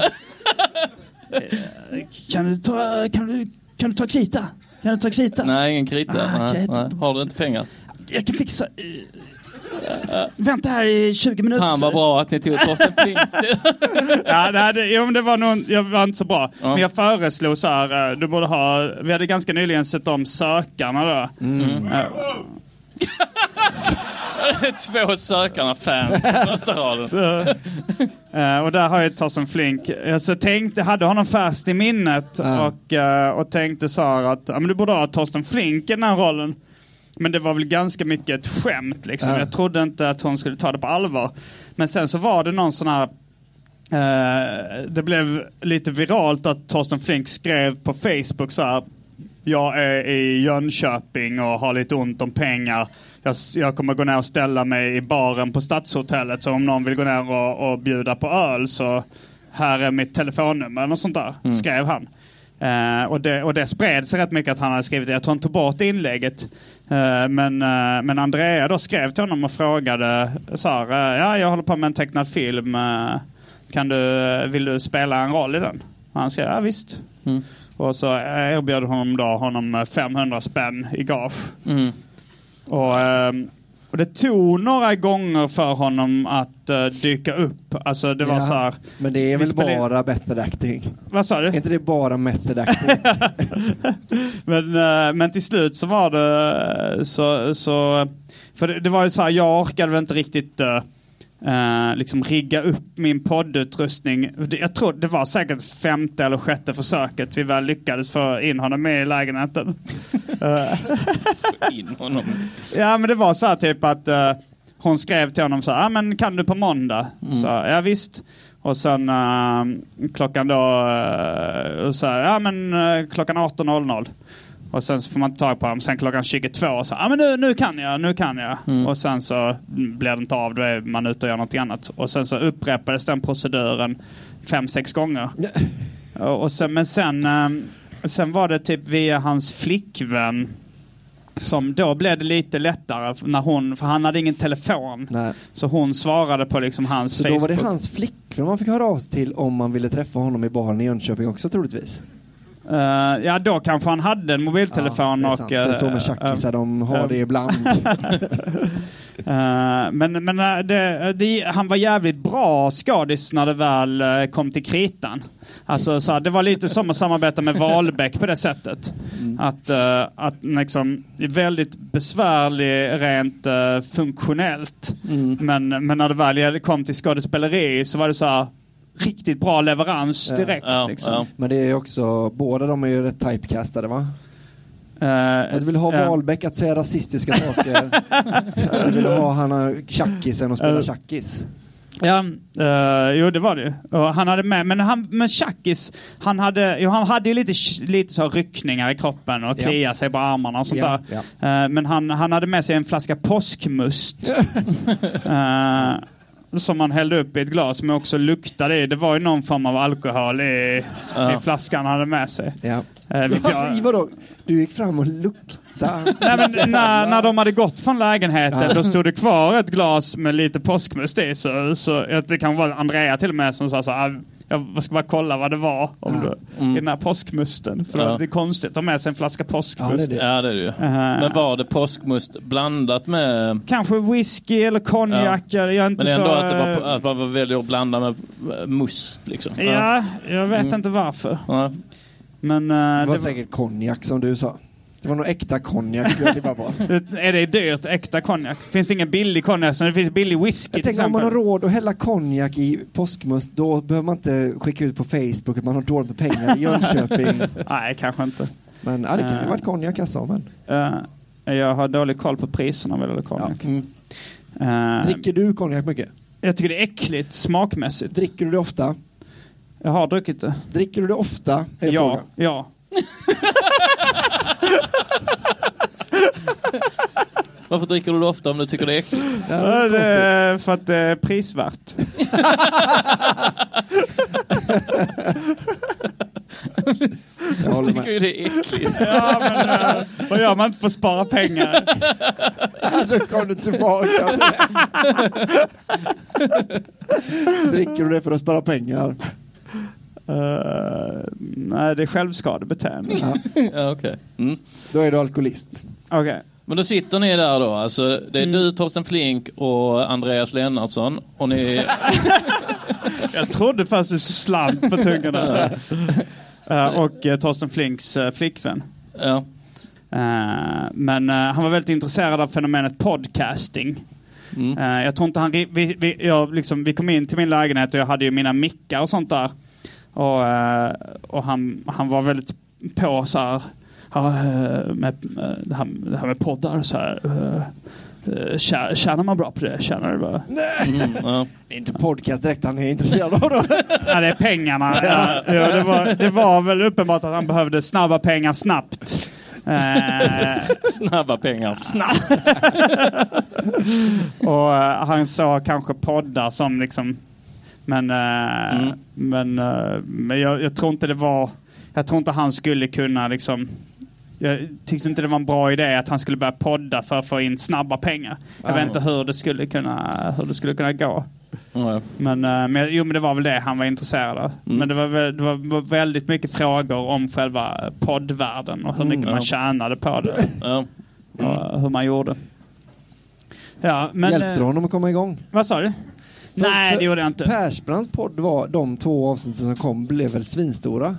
Kan du ta kan du, kan du ta krita? Kan du ta krita? Nej, ingen krita. Ah, nej, okay. nej. Har du inte pengar? Jag kan fixa... Uh, vänta här i tjugo minuter. Han var bra att ni tog Torsten Flink. Ja, det, hade, jo, men det var nog jag var inte så bra. Ja. Men jag föreslog så här, du borde ha, vi hade ganska nyligen sett om Sökarna då. Mm. Uh. Två Sökarna-fans på första raden. Så, uh, Uh, och där har jag Torsten Flink. Jag så tänkte, hade honom fast i minnet ja. och, uh, och tänkte så här att ja, men du borde ha Torsten Flink i den här rollen. Men det var väl ganska mycket ett skämt liksom. Ja. Jag trodde inte att hon skulle ta det på allvar. Men sen så var det någon sån här uh, det blev lite viralt att Torsten Flink skrev på Facebook så här: jag är i Jönköping och har lite ont om pengar. Jag, jag kommer gå ner och ställa mig i baren på Stadshotellet. Så om någon vill gå ner och, och bjuda på öl så här är mitt telefonnummer och sånt där, mm. skrev han. Uh, och, det, och det spred sig rätt mycket att han hade skrivit det. Jag tror han tog bort inlägget. Uh, men, uh, men Andrea då skrev till honom och frågade så här, uh, ja, jag håller på med en tecknad film. Uh, kan du, vill du spela en roll i den? Och han skrev, ja visst. Mm. Och så erbjöd honom då honom femhundra spänn i gage. Mm. Och, och det tog några gånger för honom att uh, dyka upp. Alltså det var ja, så här, men det är väl bara method acting. Vad sa du? Är inte det bara method acting? men, uh, men till slut så var det så, så för det, det var ju så här, jag orkade väl inte riktigt uh, Uh, liksom rigga upp min poddutrustning. Jag tror det var säkert femte eller sjätte försöket vi väl lyckades få in honom med i lägenheten. uh. in honom. Ja, men det var så här typ att uh, hon skrev till honom så här, ah, men kan du på måndag? Mm. Så ja visst. Och sen uh, klockan då uh, så här, ja men uh, klockan arton noll noll. Och sen så får man ta på dem. Sen klockan tjugotvå och så, ja ah, men nu, nu kan jag, nu kan jag. Mm. Och sen så blir det inte av, då är man ute och gör något annat. Och sen så upprepades den proceduren fem, sex gånger. och, och sen, men sen, eh, sen var det typ via hans flickvän som då blev det lite lättare när hon, för han hade ingen telefon. Nej. Så hon svarade på liksom hans så Facebook. Så då var det hans flickvän man fick höra av till om man ville träffa honom i baren i Jönköping också troligtvis. Uh, ja, då kanske han hade en mobiltelefon. Ja, och sant. Det är så med tjackisar, uh, de har uh, det ibland. uh, men men uh, det, det, han var jävligt bra skådis när det väl uh, kom till kritan. Alltså, så, det var lite som att samarbeta med Wahlbeck på det sättet. Mm. Att, uh, att liksom, väldigt besvärlig rent uh, funktionellt. Mm. Men, men när det väl kom till skådespeleri så var det så här riktigt bra leverans direkt. Ja, liksom. Ja. Men det är också, båda de är ju rätt typecastade, va? Uh, du vill ha uh, Wahlbeck att säga rasistiska saker. Du vill ha han tjackisen och spela uh, tjackis. Ja, uh, jo det var det. Och han hade med, men han, men tjackis, han hade, jo, han hade ju lite, lite så ryckningar i kroppen och klia ja. sig på armarna och sånt ja, där. Ja. Uh, men han, han hade med sig en flaska påskmust. uh, som man hällde upp i ett glas men också luktade i. Det var ju någon form av alkohol i, ja. i flaskan han hade med sig. Ja. Eh, Varför, vadå? Du gick fram och luktade. Nej, men när, när de hade gått från lägenheten ja. då stod det kvar ett glas med lite påskmust i. Så, så det kan vara Andrea till och med som sa så här, jag ska bara kolla vad det var om ja. du, mm. i den här påskmusten. För ja. det är konstigt att ha med sig en flaska påskmust. Ja, det är det. Ja, det är det ju. Uh, men var det påskmust blandat med... Kanske whisky eller konjak. Ja. Jag är inte men ändå så... att det var, att man var väldigt att blanda med must. Liksom. Ja, ja jag vet mm. inte varför. Ja. Men, uh, det var det var säkert konjak som du sa. Det var nog äkta konjak. Är det dyrt, äkta konjak? Finns det ingen billig konjak? Så det finns billig whisky jag tänker om man har råd att hälla konjak i påskmust, då behöver man inte skicka ut på Facebook att man har dåligt med pengar i Jönköping. Nej, kanske inte. Men ja, det kan ju uh, vara konjak alltså. Men. Uh, jag har dålig koll på priserna vad det gäller konjak. Ja. Mm. Uh, Dricker du konjak mycket? Jag tycker det är äckligt smakmässigt. Dricker du det ofta? Jag har druckit det. Dricker du det ofta? Ja, frågan. ja. Varför dricker du det ofta om du tycker det är äckligt? Ja, det är för att det är prisvärt. Jag tycker ju det är äckligt. Ja, men uh, vad gör man inte för att spara pengar? Ja, då kom du tillbaka. Dricker du det för att spara pengar? Uh, nej, det är självskadebeteende. Ja, ja okej. Okay. Mm. Då är du alkoholist. Okej. Okay. Men då sitter ni där då. Alltså, det är mm. du, Torsten Flink och Andreas Lennartsson. Och ni... Jag trodde fast du slant på tungorna. uh, och uh, Torsten Flinks uh, flickvän. Ja. Uh, men uh, han var väldigt intresserad av fenomenet podcasting. Mm. Uh, jag tror inte han... Vi, vi, jag, liksom, vi kom in till min lägenhet och jag hade ju mina mickar och sånt där. Och, uh, och han, han var väldigt på så här... Uh, med, uh, det, här, det här med poddar så här... Uh, uh, tjänar man bra på det? Tjänar det bara? Nej! Mm, ja. Det är inte podcast direkt han är intresserad av då. Ja, det är pengarna. Ja, ja, det, var, det var väl uppenbart att han behövde snabba pengar snabbt. Uh, Snabba pengar snabbt. Och uh, han sa kanske poddar som liksom... Men, uh, mm. men, uh, men jag, jag tror inte det var... Jag tror inte han skulle kunna liksom... Jag tyckte inte det var en bra idé att han skulle börja podda för att få in snabba pengar. Jag ah. vet inte hur det skulle kunna, hur det skulle kunna gå. Mm. Men, uh, men, jo, men det var väl det han var intresserad av. Mm. Men det var, det var väldigt mycket frågor om själva poddvärlden och hur mycket mm. man tjänade på det. Mm. Och hur man gjorde. Ja, men, hjälpte du honom att komma igång? Vad sa du? För, Nej, för det gjorde jag inte. Persbrandts podd var de två avsnitten som kom blev väl svinstora?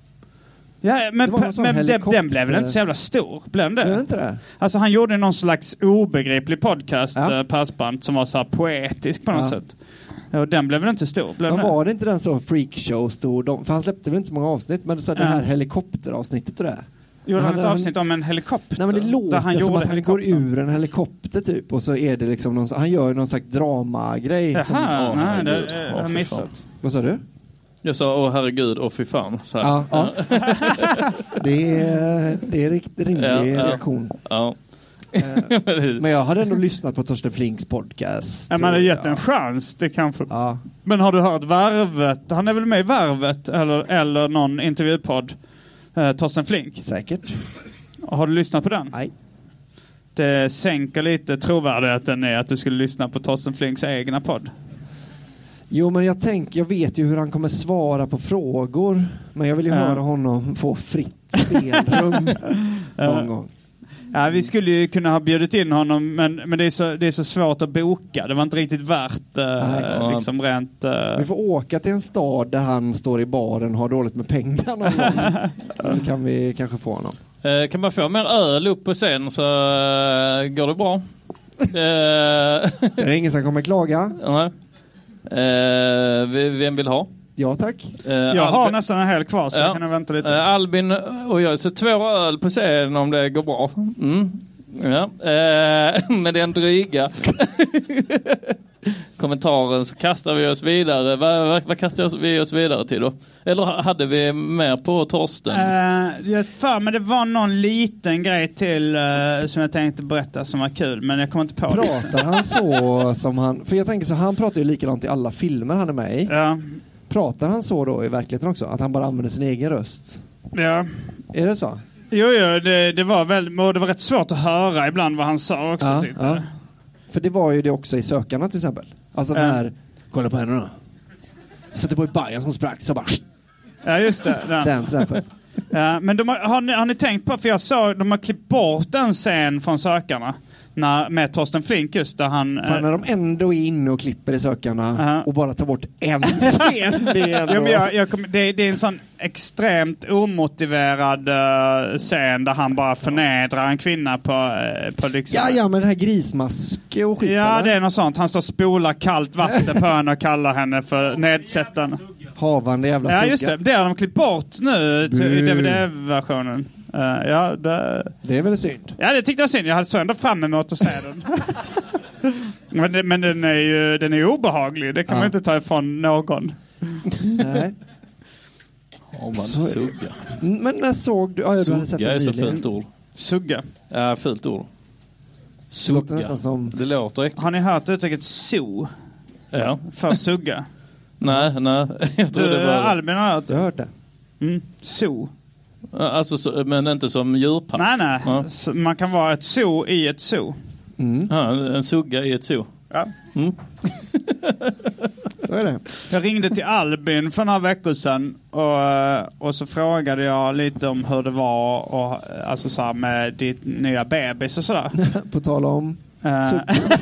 Ja, men, pe- men helikopter... den blev väl inte så jävla stor? Blev det? Blev inte det? Alltså han gjorde någon slags obegriplig podcast, ja. Persbrandt, som var så här poetisk på något ja. sätt. Och den blev väl inte stor? Blev men det? Var det inte den så freakshow stor? De, för han släppte väl inte så många avsnitt, men så det här ja. helikopteravsnittet och det. Gjorde han ett han, avsnitt om en helikopter? Nej, men det låter han som gjorde att han går ur en helikopter typ, och så är det liksom någon, han gör någon slags drama-grej. Jaha, som, nej, nej det, det har jag missat. Vad sa du? Jag sa, åh herregud, åh fy fan. Så ja, ja. det är det är riktigt rimlig ja, reaktion. Ja. Men jag hade ändå lyssnat på Torsten Flinks podcast. Ja, man har gett ja. en chans, det kanske. Ja. Men har du hört Värvet? Han är väl med i Värvet eller, eller någon intervjupodd? Uh, Torsten Flink? Säkert. Har du lyssnat på den? Nej. Det sänker lite trovärdigheten i att du skulle lyssna på Torsten Flinks egna podd. Jo, men jag tänker, jag vet ju hur han kommer svara på frågor. Men jag vill ju ja. höra honom få fritt spelrum någon gång. Ja, vi skulle ju kunna ha bjudit in honom, men, men det, är så, det är så svårt att boka. Det var inte riktigt värt uh, liksom rent... Uh... Vi får åka till en stad där han står i baren och har dåligt med pengar någon gång. Så kan vi kanske få honom. Uh, kan man få mer öl upp på scen så uh, går det bra. uh... Det är ingen som kommer klaga. Nej. Uh, vem vill ha? Ja, tack. Uh, jag Albin... har nästan en hel kvar så ja. jag kan vänta lite. Uh, Albin och jag, så två öl på scen om det går bra. Mm. Ja. Uh, med den dryga kommentaren så kastar vi oss vidare. Vad, vad, vad kastar vi oss vidare till då? Eller hade vi mer på Torsten? Uh, jag för men det var någon liten grej till uh, som jag tänkte berätta som var kul, men jag kommer inte på pratar det. Pratar han så som han... För jag tänker så, han pratar ju likadant i alla filmer han är med i. Ja. Pratar han så då i verkligheten också? Att han bara använder sin egen röst? Ja. Är det så? Jo, jo det, det var väl, det var rätt svårt att höra ibland vad han sa också. Ja, typ. Ja. För det var ju det också i Sökarna till exempel. Alltså den här, kolla på händerna. Sätter på i bajan som sprack så bara... Ja, just det. Den, den till exempel. Ja, men de har, har, ni, har ni tänkt på, för jag sa de har klippt bort en scen från Sökarna när, med Torsten Flink just där han... För äh, när de ändå är inne och klipper i Sökarna uh-huh. och bara tar bort en scen. Det är, ändå... ja, men jag, jag kom, det, det är en sån extremt omotiverad uh, scen där han bara förnedrar en kvinna på, uh, på liksom... Ja, ja, men den här grismask och skit. Ja, det är något sånt. Han står spolar kallt vatten på henne och kallar henne för nedsättande. Havande jävla ja, suga. Just det. Det har de klippt bort nu till D V D-versionen. Uh, ja, det... det är väl synd. Ja, det tyckte jag synd. Jag hade så ändå fram emot att se den. men, det, men den är ju den är ju obehaglig. Det kan ja. man inte ta ifrån någon. Nej. Om man så... sugga. Men när såg du... Ja, du hade sett är en så fult ord. Sugga. Ja, fult ord. Sugga. Det låter som... Det låter äckligt. Har ni hört uttrycket so? Ja. För sugga? Nej, nej. Jag tror du, det var... Albin har hört det. Jag har hört det. Mm. So. Alltså, så, men inte som djurpark. Nej, nej. Ja. Man kan vara ett zoo i ett zoo. Mm. Ja, en sugga i ett zoo. Ja. Mm. Så är det. Jag ringde till Albin för några veckor sedan och, och så frågade jag lite om hur det var och, alltså så här, med ditt nya bebis och sådär. På tal om uh.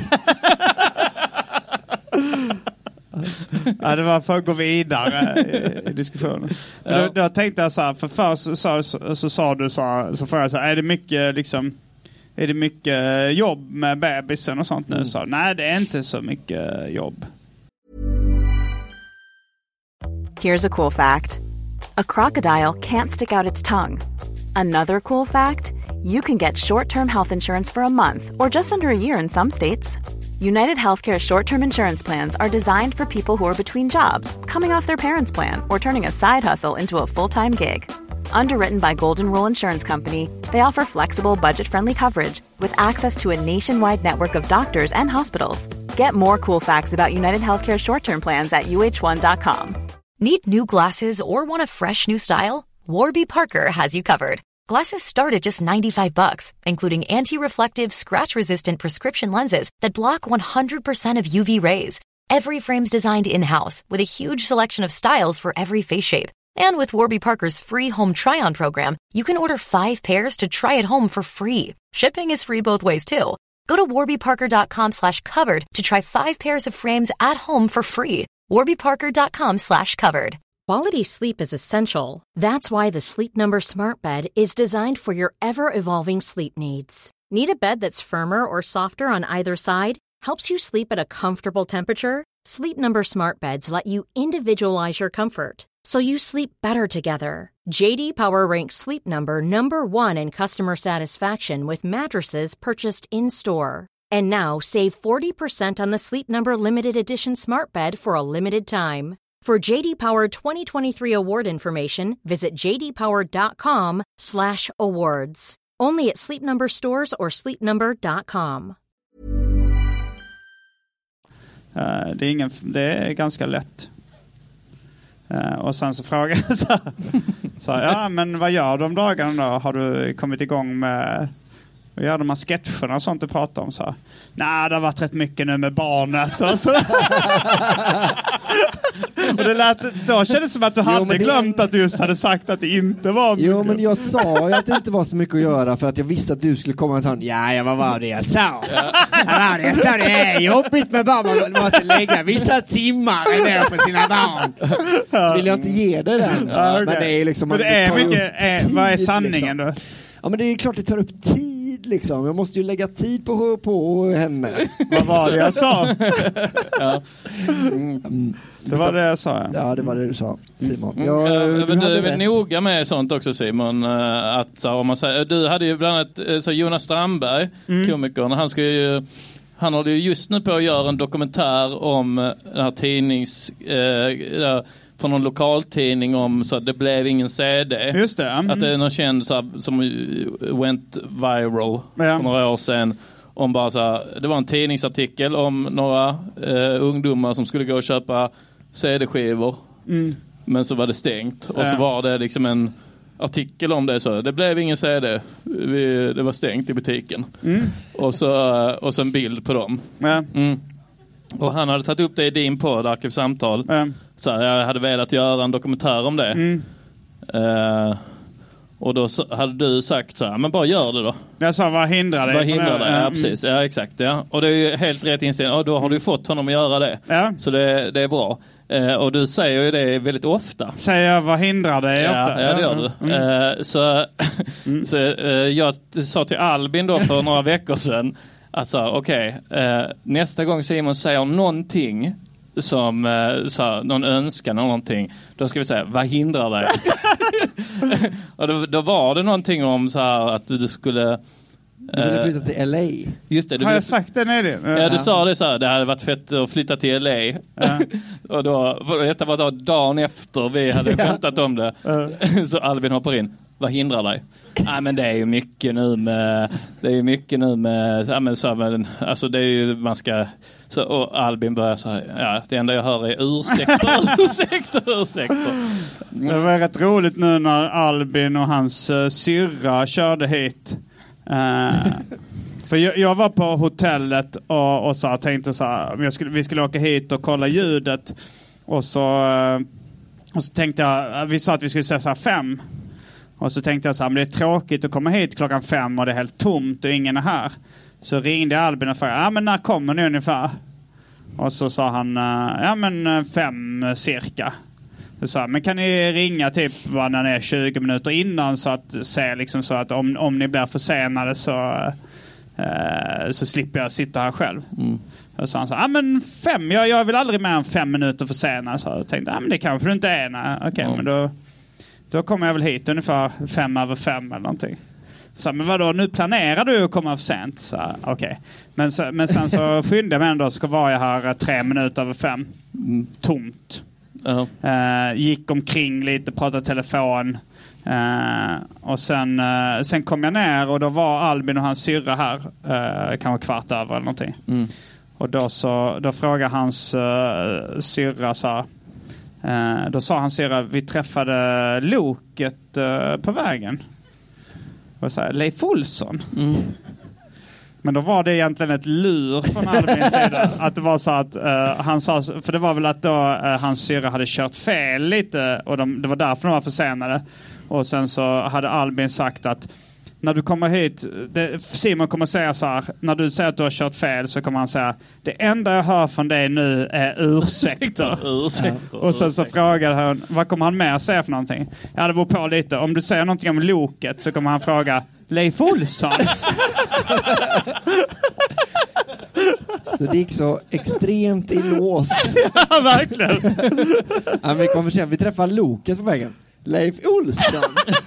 Ja, det var för att gå vidare i, i diskussionen. Ja. Då, då tänkte jag så här, för först så, så, så, så sa du så här, så frågade jag så här, är det mycket liksom är det mycket jobb med bebisen och sånt nu? Mm. Så nej, det är inte så mycket jobb. Here's a cool fact. A crocodile can't stick out its tongue. Another cool fact, you can get short-term health insurance for a month or just under a year in some states. United Healthcare short-term insurance plans are designed for people who are between jobs, coming off their parents' plan, or turning a side hustle into a full-time gig. Underwritten by Golden Rule Insurance Company, they offer flexible, budget-friendly coverage with access to a nationwide network of doctors and hospitals. Get more cool facts about United Healthcare short-term plans at U H one dot com. Need new glasses or want a fresh new style? Warby Parker has you covered. Glasses start at just ninety-five bucks, including anti-reflective, scratch-resistant prescription lenses that block one hundred percent of U V rays. Every frame's designed in-house with a huge selection of styles for every face shape. And with Warby Parker's free home try-on program, you can order five pairs to try at home for free. Shipping is free both ways, too. Go to warbyparker.com slash covered to try five pairs of frames at home for free. warbyparker.com slash covered. Quality sleep is essential. That's why the Sleep Number Smart Bed is designed for your ever-evolving sleep needs. Need a bed that's firmer or softer on either side? Helps you sleep at a comfortable temperature? Sleep Number Smart Beds let you individualize your comfort, so you sleep better together. J D Power ranks Sleep Number number one in customer satisfaction with mattresses purchased in-store. And now save forty percent on the Sleep Number Limited Edition Smart Bed for a limited time. For J D Power twenty twenty-three award information, visit jdpower.com slash awards. Only at Sleep Number stores or sleep number dot com. Uh, det, är ingen, det är ganska lätt. Uh, och sen så frågar jag så, så ja, men vad gör du om dagarna då? Har du kommit igång med... Och gör de här sketcherna och sånt du pratar om så. Nej, det har varit rätt mycket nu med barnet och så. Och det lät, då kändes det som att du jo, hade glömt det... att du just hade sagt att det inte var mycket. Jo, men jag sa ju att det inte var så mycket att göra för att jag visste att du skulle komma och sån. Ja, ja, vad var det jag sa? Ja. Vad var det jag sa? Det är jobbigt med barn. Man måste lägga vissa timmar ner på sina barn. Så vill jag inte ge det den. Ja, okay. Men det är liksom... Men det är mycket, är, vad är sanningen liksom. Då? Ja, men det är klart det tar upp tid liksom. Jag måste ju lägga tid på, på henne. Vad var det jag sa? Ja. Mm. Det var det jag sa. Ja, det var det du sa, Simon. Mm. Jag, ja, du men du är rätt. noga med sånt också, Simon. Att, så, om man säger, du hade ju bland annat så Jonas Strandberg, mm. komikern. Han, ska ju, han håller ju just nu på att göra en dokumentär om den här tidnings... Eh, från någon lokaltidning om så att det blev ingen C D. Just det. Mm. Att det är någon känd så här, som went viral ja. för några år sedan. Om bara så här, det var en tidningsartikel om några eh, ungdomar som skulle gå och köpa C D-skivor. Mm. Men så var det stängt. Och ja. så var det liksom en artikel om det. Så det blev ingen C D. Vi, det var stängt i butiken. Mm. Och, så, och så en bild på dem. Ja. Mm. Och han hade tagit upp det i din podd, Arkivsamtal. Ja. Så jag hade velat göra en dokumentär om det. Mm. Uh, och då så, hade du sagt så här, men bara gör det då. Jag sa, vad hindrar dig? Vad hindrar dig? Mm. Ja, precis. Ja, exakt. Ja. Och det är ju helt rätt inställning. Och då har du fått honom att göra det. Ja. Så det, det är bra. Uh, och du säger ju det väldigt ofta. Säger jag, vad hindrar dig ja, ofta? Ja, det gör du. Mm. Uh, så mm. så uh, jag sa till Albin då för några veckor sedan att så okej, okay, uh, nästa gång Simon säger någonting som uh, så, någon önskan eller någonting, då ska vi säga, vad hindrar dig? Och då, då var det någonting om så här att du skulle du ville flytta till L A. Just det, du har ville... jag sagt det? Nej, det. Ja, du ja. sa det så här, det hade varit fett att flytta till L A. Ja. Och då, detta var då dagen efter vi hade väntat om det. Ja. Så Albin hoppar in. Vad hindrar dig? Nej, men det är ju mycket nu med det är ju mycket nu med ja, men så men alltså det är ju man ska så och Albin börjar så här, ja, det enda jag hör är ursäkter, ursäkter, ursäkter. Mm. Det var rätt roligt nu när Albin och hans uh, syrra körde hit. Uh, för jag, jag var på hotellet och, och så tänkte så här, jag skulle, vi skulle åka hit och kolla ljudet och så uh, och så tänkte jag, vi sa att vi skulle säga så här fem. Och så tänkte jag så här, men det är tråkigt att komma hit klockan fem och det är helt tomt och ingen är här. Så ringde Albin och frågade, ja men när kommer ni ungefär? Och så sa han, ja men fem cirka. Så sa, men kan ni ringa typ vad när det är tjugo minuter innan så att se liksom så att om, om ni blir försenade så, Uh, så slipper jag sitta här själv. Mm. Och så han sa, ja ah, men fem, jag, jag vill aldrig mer än fem minuter för sena. Så jag tänkte, ja ah, men det kanske du inte är. Okej, okay, mm. men då, då kommer jag väl hit ungefär fem över fem eller någonting. Så, men vadå, nu planerar du att komma för sent? Så, okej. Okay. Men, så, men sen så skyndade jag mig ändå, ska vara jag här tre minuter över fem. Mm. Tomt. Uh-huh. Uh, gick omkring lite, pratade telefon. Uh, och sen, uh, sen kom jag ner och då var Albin och hans syrra här. Uh, kanske kvart över eller någonting. Mm. Och då, så, då frågade hans uh, syrra så här, uh, då sa hans syrra, vi träffade Loket uh, på vägen. Och så här, Leif Olsson. Mm. Men då var det egentligen ett lur från Albins sida. Att det var så att uh, han sa, för det var väl att då uh, hans syrra hade kört fel lite och de, det var därför de var försenade. Och sen så hade Albin sagt att när du kommer hit, det, Simon kommer säga så här, när du säger att du har kört fel så kommer han säga, det enda jag hör från dig nu är ursäkter. ursäkter och sen så ursäkter. Frågade han, vad kommer han mer säga för någonting? Ja, det beror på lite. Om du säger någonting om Loket så kommer han fråga, Leif Olsson? Det gick så extremt i lås. Ja, verkligen. Ja, vi kommer sen, vi träffar Loket på vägen. Leif Olsson.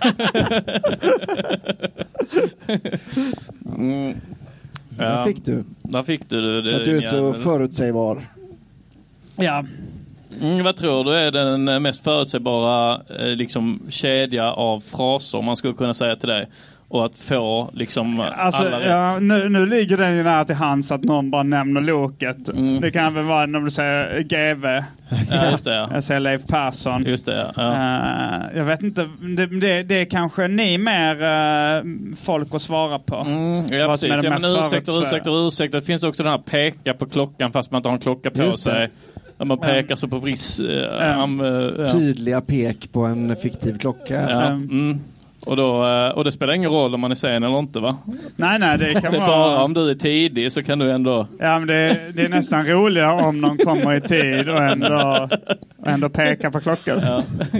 mm. Ja. Där fick du. Där fick du det. Att du är så förutsägbar. Ja. Mm, vad tror du är den mest förutsägbara eh, liksom, kedja av fraser man skulle kunna säga till dig? Och att få liksom alltså, alla rätt. Ja, nu, nu ligger den ju nära till hands att någon bara nämner Loket. Mm. Det kan väl vara när du säger G V. Ja, just det. Ja. Jag säger Leif Persson. Just det, ja. Uh, jag vet inte, det, det, det är kanske ni mer uh, folk att svara på. Mm, ja, precis. Ja, men ursäkter, ursäkter, ursäkter. Det finns också den här peka på klockan fast man inte har en klocka på just sig. När man pekar så på vriss. Uh, um, uh, ja. Tydliga pek på en fiktiv klocka. Ja. Mm. Och, då, och det spelar ingen roll om man är sen eller inte, va? Nej, nej, det kan det är vara... bara om du är tidig så kan du ändå... Ja, men det, det är nästan roligare om någon kommer i tid och ändå, och ändå pekar på klockan. Ja.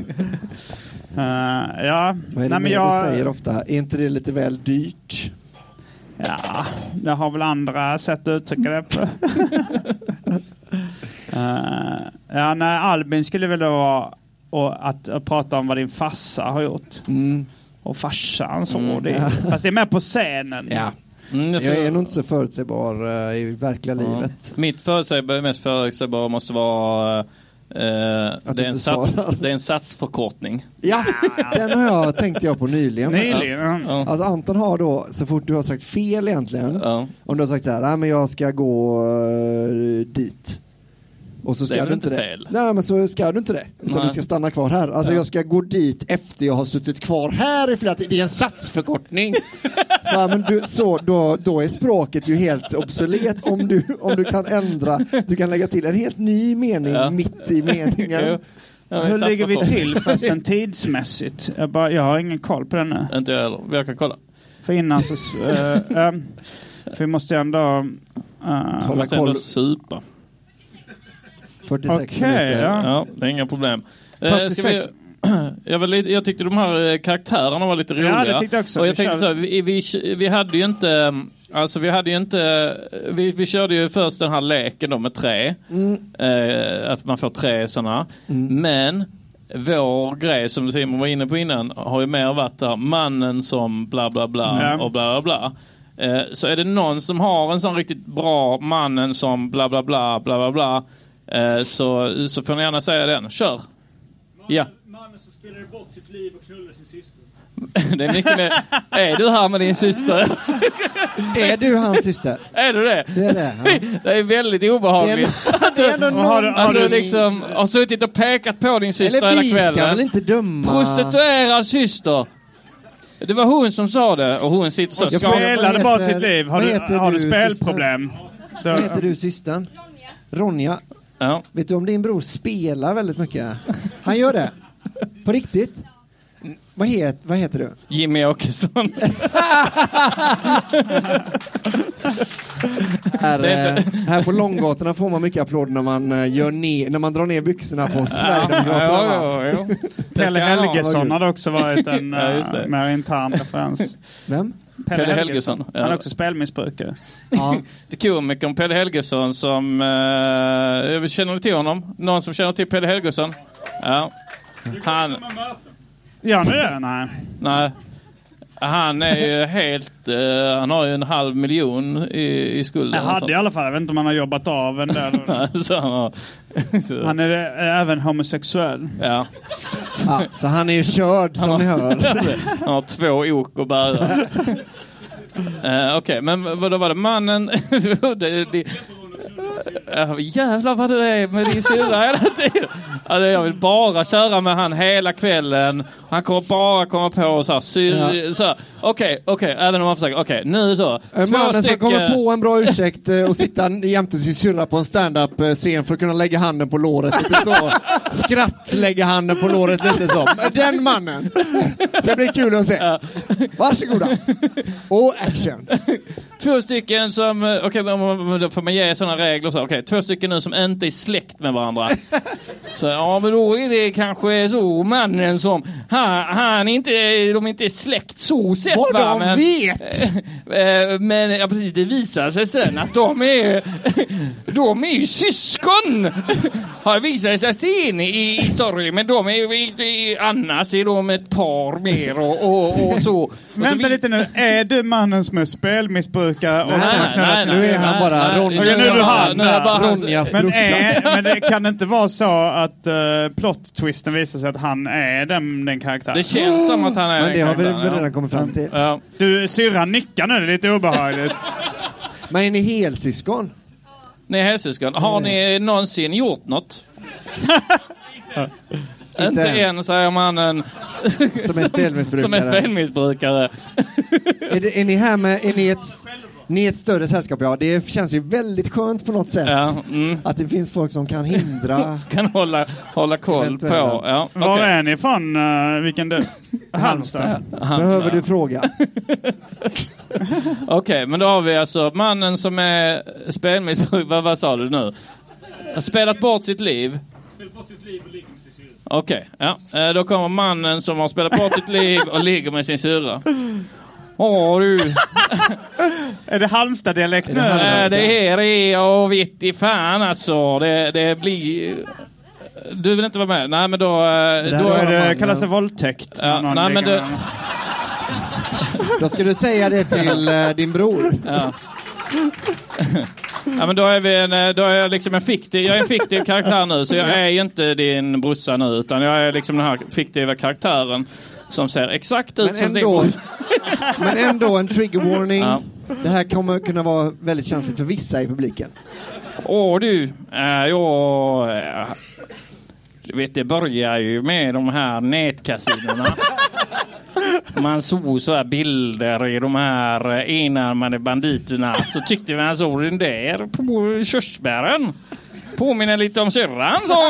uh, ja. Vad är det nej, men jag... du säger ofta? Är inte det lite väl dyrt? Ja, jag har väl andra sätt att uttrycka det på. uh, ja, nej, Albin skulle väl då vara och att, att prata om vad din farsa har gjort. Mm. Och farsan så mm. det. Fast det är med på scenen. Ja. Mm, jag, jag är nog inte så förutsägbar uh, i verkliga ja. livet. Mitt förutsägbar, mest förutsägbar måste vara uh, det, är en sats, det är en satsförkortning. Ja, den har jag tänkt jag på nyligen. Nyligen. Ja. Alltså Anton har då, så fort du har sagt fel egentligen, ja. Om du har sagt så här, nej men jag ska gå uh, dit. Och så ska du inte det. Fel. Nej, men så ska du inte det. Utan nej. Du ska stanna kvar här. Alltså ja. Jag ska gå dit efter jag har suttit kvar här i flera tider. Det är en satsförkortning. så, ja, men du, så då, då är språket ju helt obsolet om du, om du kan ändra. Du kan lägga till en helt ny mening ja. Mitt i meningen. ja. Ja, hur ligger vi till fast en tidsmässigt? Jag, bara, jag har ingen koll på den nu. Inte jag heller. Jag kan kolla. För innan så... Uh, um, för vi måste ändå... Uh, Hålla koll. Ändå supa. fyrtiosex okay, minuter. Ja. ja, det är inga problem. fyrtiosex. Eh, jag, var lite, jag tyckte de här karaktärerna var lite roliga. Ja, det tyckte jag också. Och jag vi tänkte så, vi, vi, vi hade ju inte... Alltså vi hade ju inte... Vi, vi körde ju först den här leken då med trä. Mm. Eh, att man får tre sådana. Mm. Men vår grej som Simon var inne på innan har ju mer varit där. Mannen som bla bla bla mm. och bla bla bla. Eh, så är det någon som har en sån riktigt bra mannen som bla bla bla bla bla bla. Eh, så, så får ni gärna säga den. Kör. Man, ja. Mannen som spelar bort sitt liv och knullar sin syster. Det är mycket mer. Är du här med din syster? Är du hans syster? Är du det? Det är det. Ja. Det är väldigt obehagligt. Det är någon har du, har du liksom har suttit och pekat på din syster hela kvällen. Eller vi ska väl inte döma. Prostituerad syster. Det var hon som sa det och hon sitter så. Och spelade bara sitt liv. Har du, har du spelproblem? Vad heter du systern? Ronja. Ja. Vet du om din bror spelar väldigt mycket? Han gör det. På riktigt? Vad, het, vad heter du? Jimmy Åkesson. här, äh, här på Långgatorna får man mycket applåder när man, uh, gör ner, när man drar ner byxorna på Sverigedemokraterna. Ja, ja, ja. Pelle Helgesson hade också varit en uh, ja, mer intern referens. Vem? Pelle, Pelle Helgesson. Helgesson. Han är också spelmissbrukare. Ja. Det är komikern Pelle Helgesson som... Uh, känner ni till honom? Någon som känner till Pelle Helgesson? Ja. Han... Ja, nu är det. Nej. Nej. Han är ju helt... Uh, han har ju en halv miljon i, i skulden. Jag hade i alla fall. Jag vet inte om han har jobbat av en del. så han, har, så. Han är, är även homosexuell. Ja. Ja, så han är ju körd som ni hör. Han har två ok och bära. uh, Okej, okay, men vad då var det? Mannen... det, det, Uh, jävlar vad du är med din syrra hela tiden. Alltså, jag vill bara köra med han hela kvällen. Han kommer bara komma på så här, syr, ja. så. Okej, okej, även om man försöker. Okej, nu så. Mannen som kommer på en bra ursäkt och sitta jämte sin syrra på en stand-up-scen för att kunna lägga handen på låret lite så. Skratt lägga handen på låret lite så. Den mannen. Så det blir kul att se. Ja. Varsågoda. Och action. Två stycken som, okej, okay, då får man ge sådana regler så. Okej, okay, två stycken nu som inte är släkt med varandra. Så ja, men då är det kanske så mannen som han, han inte, de inte är släkt så sett. Vad va? de men, vet! Äh, men ja, precis, det visar sig sen att de är de är ju syskon. Har visat sig sen i, i storyn, men de är i, annars är de ett par mer och, och, och så. Vänta så vi... lite nu, är du mannen som är spelmissbrukare? Och nej, nej, nej, nej, nu är han bara Ronja. Nu är du han Ronjas men, brorsa. är, men det kan inte vara så att uh, plot-twisten visar sig att han är den, den karaktären. Det känns som att han är men det har vi väl ja. redan kommit fram till. Ja. Du, syrran nickar nu, det är lite obehagligt. Men är ni helsyskon? Ni är helsyskon. Har ni någonsin gjort något? Inte en, säger mannen som är spelmissbrukare. Som är spelmissbrukare. är, det, är ni här med är ni ett, ni är ett större sällskap? Ja, det känns ju väldigt skönt på något sätt. Ja, mm. Att det finns folk som kan hindra. kan hålla, hålla koll eventuella. På. Ja, okay. Var är ni från? Uh, vilken del? Halmstad. Behöver du fråga? Okej, okay, men då har vi alltså mannen som är spelmissbrukare. Vad, vad sa du nu? Har spelat bort sitt liv. Spelat bort sitt liv och ligger med sin syrra. Okej, okay, ja. Då kommer mannen som har spelat bort sitt liv och ligger med sin syrra. Åh du. Är det Halmstad-dialekt nu? Det, det här är och vitt i fan alltså. Det, det blir... Du vill inte vara med? Nej, men då... Det då är det, kallas det våldtäkt. Ja, nej, men det... Då ska du säga det till uh, din bror. Ja. Ja, men då är vi en, då är jag liksom en fiktiv, jag är en fiktiv karaktär nu, så jag är ju inte din brorsa nu, utan jag är liksom den här fiktiva karaktären som ser exakt ut men som ändå, din men ändå en trigger warning. Ja. Det här kommer kunna vara väldigt känsligt för vissa i publiken. Åh du, äh, jag, äh, du vet, det börjar ju med de här nätkasinorna. Man såg så här bilder i de här enarmade banditerna, så tyckte man såg den där på körsbären. Påminner lite om syrran, så.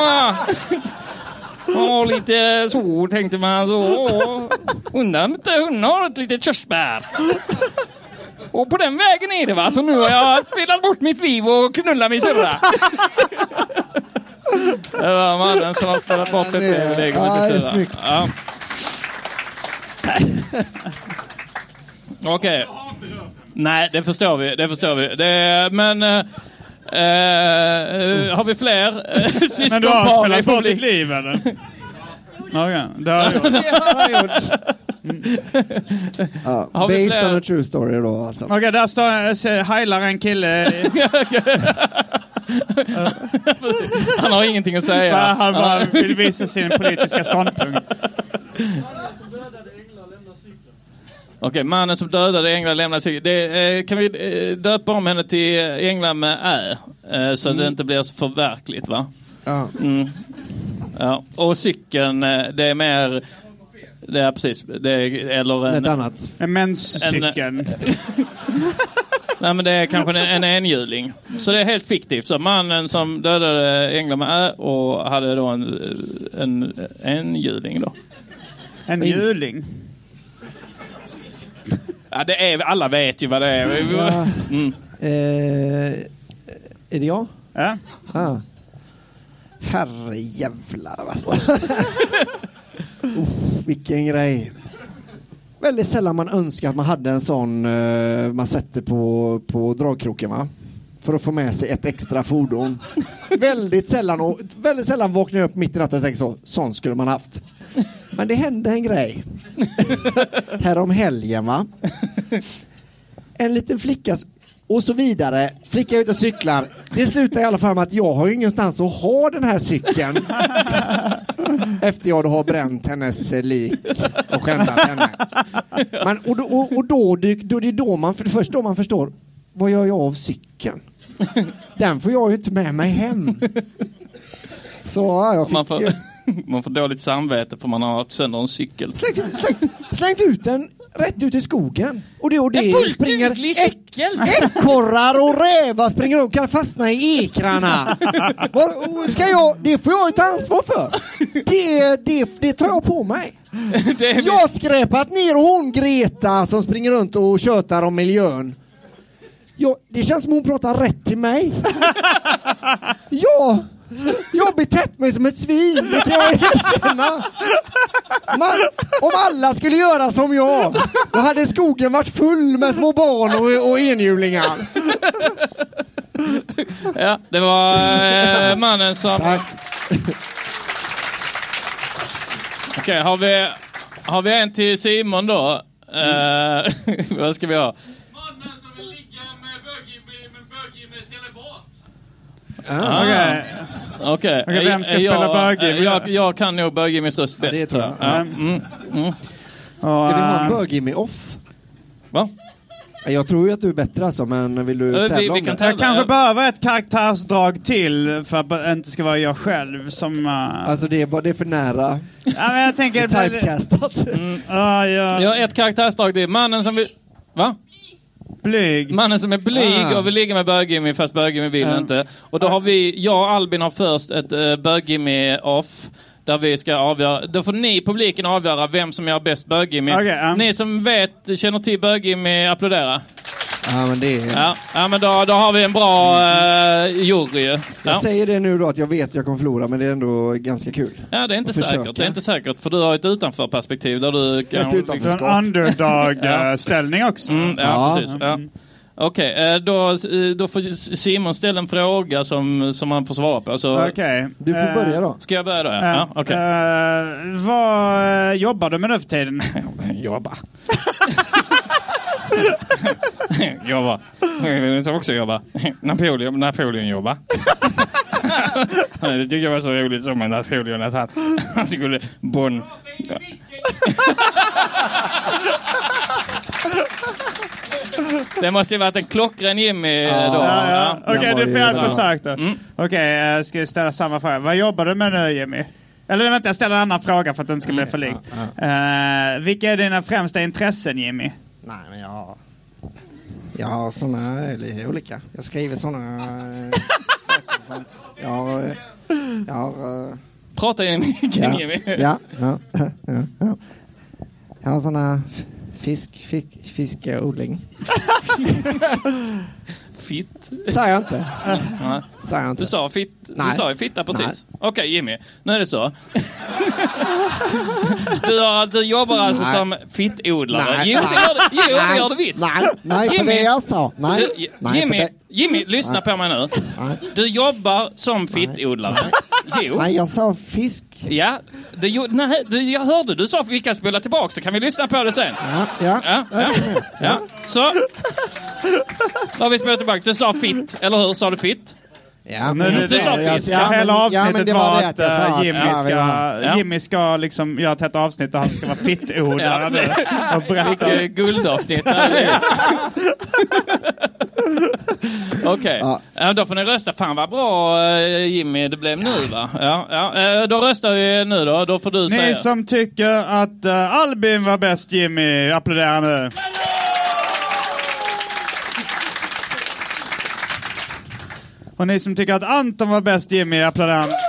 Och lite så tänkte man så. Undrar om inte hon har ett litet körsbär. Och på den vägen är det, va? Så nu har jag spelat bort mitt liv och knullat min syrra. Det var mannen som har spelat bort sitt liv och lägger med sin syrra. Ja. Okej. Okay. Nej, det förstår vi. Det förstår vi. Det, men uh, uh, har vi fler uh, syskon? Men du har spelat bort ditt liv, eller? Ja, det har jag gjort. Det har jag gjort. Mm. Ja, based on a true story då, alltså. Okej, okay, där står heilar en kille. Han har ingenting att säga. Ja, han bara vill visa sin politiska ståndpunkt. Okej, okay, mannen som dödade England lämnar cykeln. Det, eh, kan vi eh, döpa om henne till England med ä, eh, så mm. att det inte blir så förverkligt, va? Ja. Mm. Ja. Och cykeln, eh, det är mer... Det är precis. Det är, eller en... Ett annat. En menscykeln. En, nej, men det är kanske en, en enhjuling. Så det är helt fiktivt. Så mannen som dödade England med ä och hade då en, en, en enhjuling då. En hjuling? Ja, det är, alla vet ju vad det är. Ja. Mm. Eh, är det jag? Ja. Ah. Herre jävlar, alltså. Uff, vilken grej. väldigt sällan man önskar att man hade en sån uh, man sätter på, på dragkroken, va? För att få med sig ett extra fordon. väldigt sällan och väldigt sällan vaknar jag upp mitt i natten och tänker så, sån skulle man haft. Men det hände en grej. Här om helgen, va? En liten flicka och så vidare. Flicka ut och cyklar. Det slutar i alla fall med att jag har ju ingenstans att ha den här cykeln. Efter jag då har bränt hennes lik och skändat henne. Men, och då, och, och då, då, det är då man, för det första då man förstår, vad gör jag av cykeln? Den får jag ju inte med mig hem. Så ja, jag fick... Man får, man får dåligt samvete för man har haft sönder en cykel. Slängt, slängt, slängt ut den rätt ut i skogen. Och det, och det en fullt springer duglig cykel. ekorrar och rävar springer och kan fastna i ekrarna. Vad ska jag, det får jag ta ansvar för. Det, det, det tar jag på mig. Jag har skräpat ner hon Greta som springer runt och tjötar om miljön. Ja, det känns som hon pratar rätt till mig. Ja, jag har betett mig som ett svin. Det kan jag erkänna. Man, om alla skulle göra som jag, då hade skogen varit full med små barn och, och enhjulingar. Ja, det var eh, mannen som... Tack. Okej, okay, har vi, har vi en till Simon då? Mm. Uh, vad ska vi ha? Mannen som vill ligga med bög-Jimmy, men bög-Jimmy ställer bort. Ah, Okej. Okej. Okay. Vem ska jag, spela bög-Jimmy? Jag, jag kan nog bög-Jimmys röst bäst. Ja, det tror jag. Ja. Mm. Mm. Och, ska vi ha en uh, bög-Jimmy off? Va? Jag tror ju att du är bättre alltså, men vill du tävla vi, vi om kan det? tävla. Jag kanske behöver ett karaktärsdrag till för att det inte ska vara jag själv som... Uh... Alltså det är, bara, det är för nära. Ja, men jag tänker... Typecastat. Mm. Uh, ja. Jag har ett karaktärsdrag, det är mannen som vill... Va? Blyg. Mannen som är blyg Ah. och vill ligga med bög-Jimmy fast bög-Jimmy vill Mm. inte. Och då har vi, jag och Albin har först ett uh, bög-Jimmy off. Där vi ska avgöra, då får ni publiken avgöra vem som gör bäst bög-Jimmy. Okay, um. Ni som vet, känner till bög-Jimmy, applådera. Ja, men det är... Ja, ja men då, då har vi en bra uh, jury. Ja. Jag säger det nu då att jag vet att jag kommer förlora, men det är ändå ganska kul. Ja, det är inte Och försöka. säkert. Det är inte säkert, för du har ett utanförperspektiv där du kan... Ett utanför. En underdog-ställning också. Mm, ja, Ja. precis. Ja. Okej, okay, då, då får Simon ställa en fråga som, som han får svara på. Så... Okej. Okay. Du får börja då. Ska jag börja då? Ja, Uh, ja okej. Okay. Uh, vad uh, jobbar du med nu för tiden? Jobba. jobba. Jag ska också jobba. Napoleon, Napoleon jobba. Det tycker jag var så roligt som en Napoleon att han, han skulle bon... Det måste ju varit en klockren Jimmy Ah, då. Ja, ja. Okej, okay, var du ju får ett bra. försök då. Mm. Okej, okay, uh, ska jag ställa samma fråga. Vad jobbar du med nu, Jimmy? Eller vänta, jag ställer en annan fråga för att den ska bli för likt. Uh, vilka är dina främsta intressen, Jimmy? Nej, men jag... Jag har såna lite olika. Jag skriver såna... sånt. Jag har... Jag har... Uh, Prata in i micken, ja, Jimmy. ja, ja, ja, ja. Jag har såna fisk, fisk, fiskodling. Fitt. Säger jag inte. Nej. Säger jag inte. Du sa fitt. Du Nej. sa ju fitta precis. Nej. Okej, okay, Jimmy. Nu är det så. du, har, du jobbar alltså Nej. som fittodlare. Nej. Jo, det gör det, jo, det gör det visst. Nej, nej, för Jimmy, det jag sa. Nej, du, nej, Jimmy, för det... Jimmy, lyssna Nej. på mig nu. Nej. Du jobbar som fittodlare. Jo. Nej, jag sa fisk. Ja, du, jo, nej, du, jag hörde du sa att vi kan spela tillbaka, så kan vi lyssna på det sen. Ja, ja. Ja, ja, ja. Så. Då har vi spelat tillbaka. Du sa fitt, eller hur? Sa du fitt? Ja, Men det- det, sa det, fisk. ja, hela men- ja, men avsnittet det var, var det att att jag sa uh, att- Jimmy, ja, ska, ja. Jimmy ska liksom göra ett avsnitt där han ska vara fittodlare Ja. nu och berätta. Vilket guldavsnitt. Okej, Ja. ja, då får ni rösta. Fan vad bra, eh, Jimmy, det blev nu va? Ja, ja. Eh, då röstar vi nu då. Då får du Ni säga. som tycker att uh, Albin var bäst, Jimmy, applådera nu. Och ni som tycker att Anton var bäst, Jimmy, applådera nu.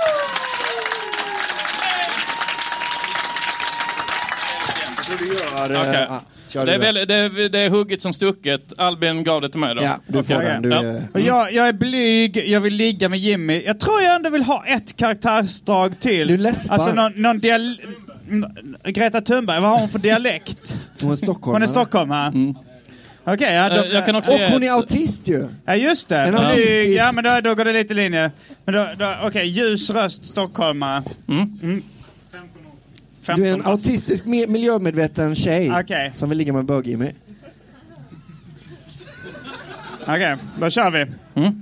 Okej. Ja, kör Det du är, då. väl, det, är, det är hugget som stucket. Albin gav det till mig då. Ja, du får Okej. den. Du Ja. är... Och jag, jag är blyg, jag vill ligga med Jimmy. Jag tror jag ändå vill ha ett karaktärsdrag till. Du läspar. Alltså någon, någon dial... Greta Thunberg, vad har hon för dialekt? Hon är Stockholm. Hon är Stockholmare. Mm. Okej, okay, ja, då, jag kan också och hon är autist ju. Ja, just det. En Ja, autistisk... ja men då, då går det lite linje. Men då, då, okej, okay, ljus röst, stockholmare. Mm. Mm. Du är en autistisk, miljömedveten tjej okay. som vill ligga med bög-Jimmy. Okej, okay, då kör vi. Mm.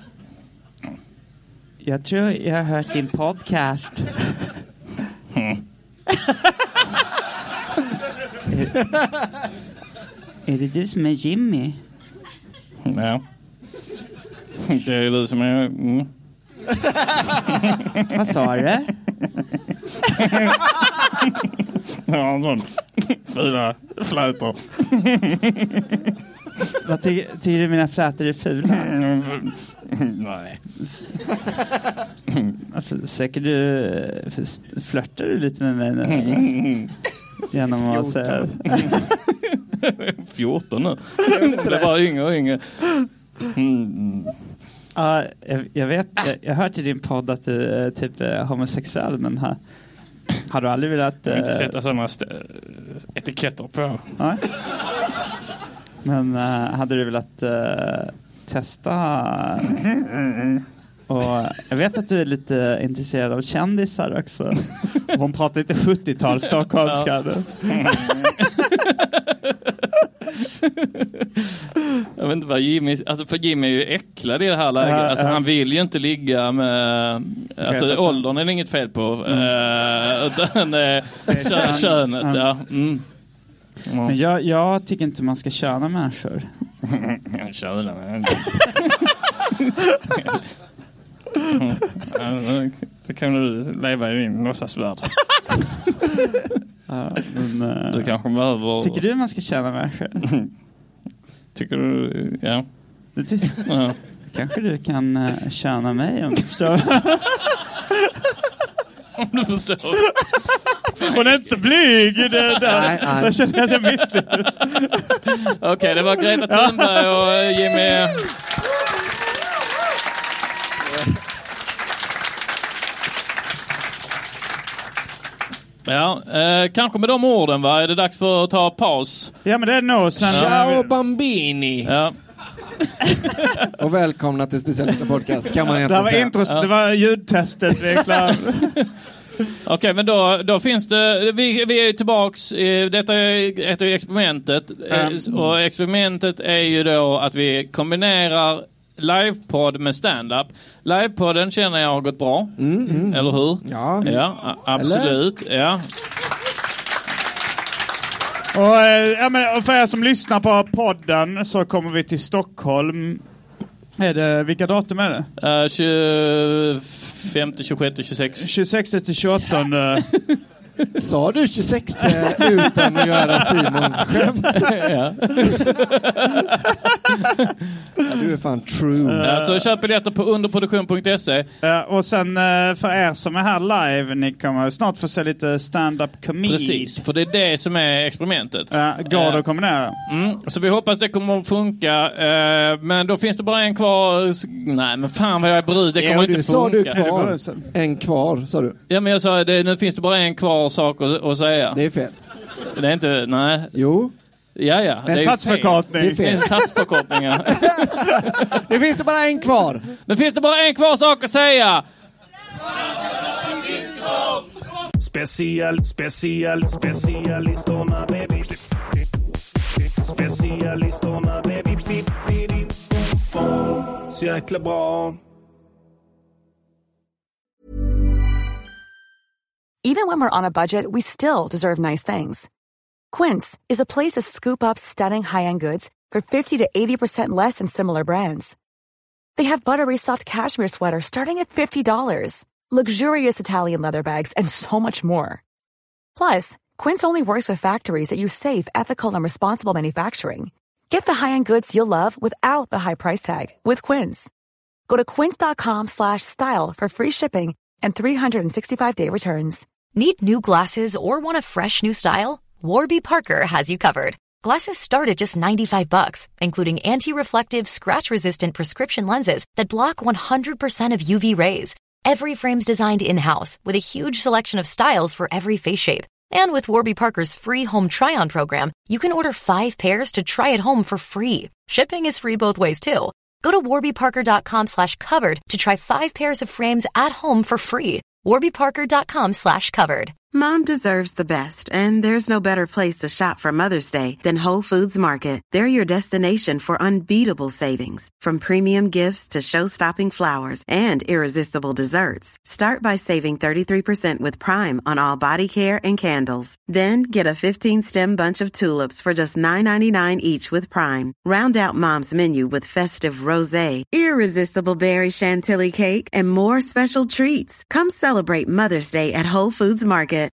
Jag tror jag har hört din podcast. Mm. Är det du som är Jimmy? Ja. Det är du som är... Mm. Vad sa du? Ja, en sån fula flätor. Vad ty- tycker du mina flätor är fula? Nej. Säkert du flörtar du lite med mig nu? Genom att säga... fjorton nu. Det var yngre och yngre. Mm. Ja, jag, jag vet. Jag, jag har hört i din podd att du är typ är homosexuell, men har, har du aldrig velat... Jag vill inte sätta sådana st- etiketter på. Nej. Men uh, hade du velat uh, testa... Och jag vet att du är lite intresserad av kändisar också. Hon pratar lite sjuttiotal stockholmska. Jag vet inte vad Jimmy... Alltså för Jimmy är ju äcklad i det här läget. Alltså han vill ju inte ligga med... Alltså det, åldern är det inget fel på. Mm. Uh, utan uh, kö- könet, mm. ja. Mm. Mm. Men jag, jag tycker inte man ska köna människor. Köna människor. Mm. Så kan du leva i din låtsasvärld. Ja, men, uh, du kanske behöver... Tycker du man ska köna människor? Tycker du... Ja. Du ty- ja. Kanske du kan uh, köna mig om du förstår. Om du förstår. Hon är inte så blyg. Det där. Nej, nej. Jag känner att jag misslyckades. Okej, okay, det var Greta Thunberg och Jimmy... Ja, eh, kanske med de orden, va? Är det dags för att ta paus? Ja, men det är nog. Sen Ciao bambini! Ja. Och välkomna till Specialista Podcast, kan man det egentligen var säga. intros, ja. Det var ljudtestet, vi är klara. Okej, okay, men då, då finns det... Vi, vi är ju tillbaks... Eh, detta är ett experimentet. Mm. Eh, och experimentet är ju då att vi kombinerar livepodd med stand-up. Livepodden känner jag har gått bra. Mm, mm. Eller hur? Ja. Ja, absolut. Eller? Ja. Och, ja, men, och för er som lyssnar på podden så kommer vi till Stockholm. Är det, vilka datum är det? Uh, tjugofemte, tjugosjätte, tjugosex tjugosexte till tjugoåttonde. Sa du tjugosexte utan att göra Simons skämt? Ja. Ja, du är fan true. Ja, så köp biljetter på underproduktion punkt se. Ja, och sen för er som är här live, ni kommer snart få se lite stand-up comedy. Precis, för det är det som är experimentet. Ja, går det att kombinera. Mm, så vi hoppas det kommer att funka. Uh, men då finns det bara en kvar. Nej, men fan vad jag är brud. Det kommer ja, inte du, funka. Sa du kvar? En kvar, sa du? Ja, men jag sa det, nu finns det bara en kvar sak att, att säga. Det är fel. Det är inte, nej. Jo. Ja, ja. Det är en satsförkortning. Det är fel. Det är en satsförkortning, ja. Nu finns det bara en kvar. Nu finns det bara en kvar sak att säga. Special, special, specialisterna, baby. Specialisterna, baby. Så jäkla bra. Even when we're on a budget, we still deserve nice things. Quince is a place to scoop up stunning high-end goods for fifty to eighty percent less than similar brands. They have buttery soft cashmere sweaters starting at fifty dollars, luxurious Italian leather bags, and so much more. Plus, Quince only works with factories that use safe, ethical, and responsible manufacturing. Get the high-end goods you'll love without the high price tag with Quince. Go to quince.com slash style for free shipping and three sixty-five day returns. Need new glasses or want a fresh new style? Warby Parker has you covered. Glasses start at just ninety-five bucks, including anti-reflective, scratch-resistant prescription lenses that block one hundred percent of U V rays. Every frame's designed in-house with a huge selection of styles for every face shape. And with Warby Parker's free home try-on program, you can order five pairs to try at home for free. Shipping is free both ways, too. Go to warbyparker.com slash covered to try five pairs of frames at home for free. warbyparker.com slash covered. Mom deserves the best, and there's no better place to shop for Mother's Day than Whole Foods Market. They're your destination for unbeatable savings, from premium gifts to show-stopping flowers and irresistible desserts. Start by saving thirty-three percent with Prime on all body care and candles. Then get a fifteen-stem bunch of tulips for just nine ninety-nine each with Prime. Round out Mom's menu with festive rosé, irresistible berry chantilly cake, and more special treats. Come celebrate Mother's Day at Whole Foods Market.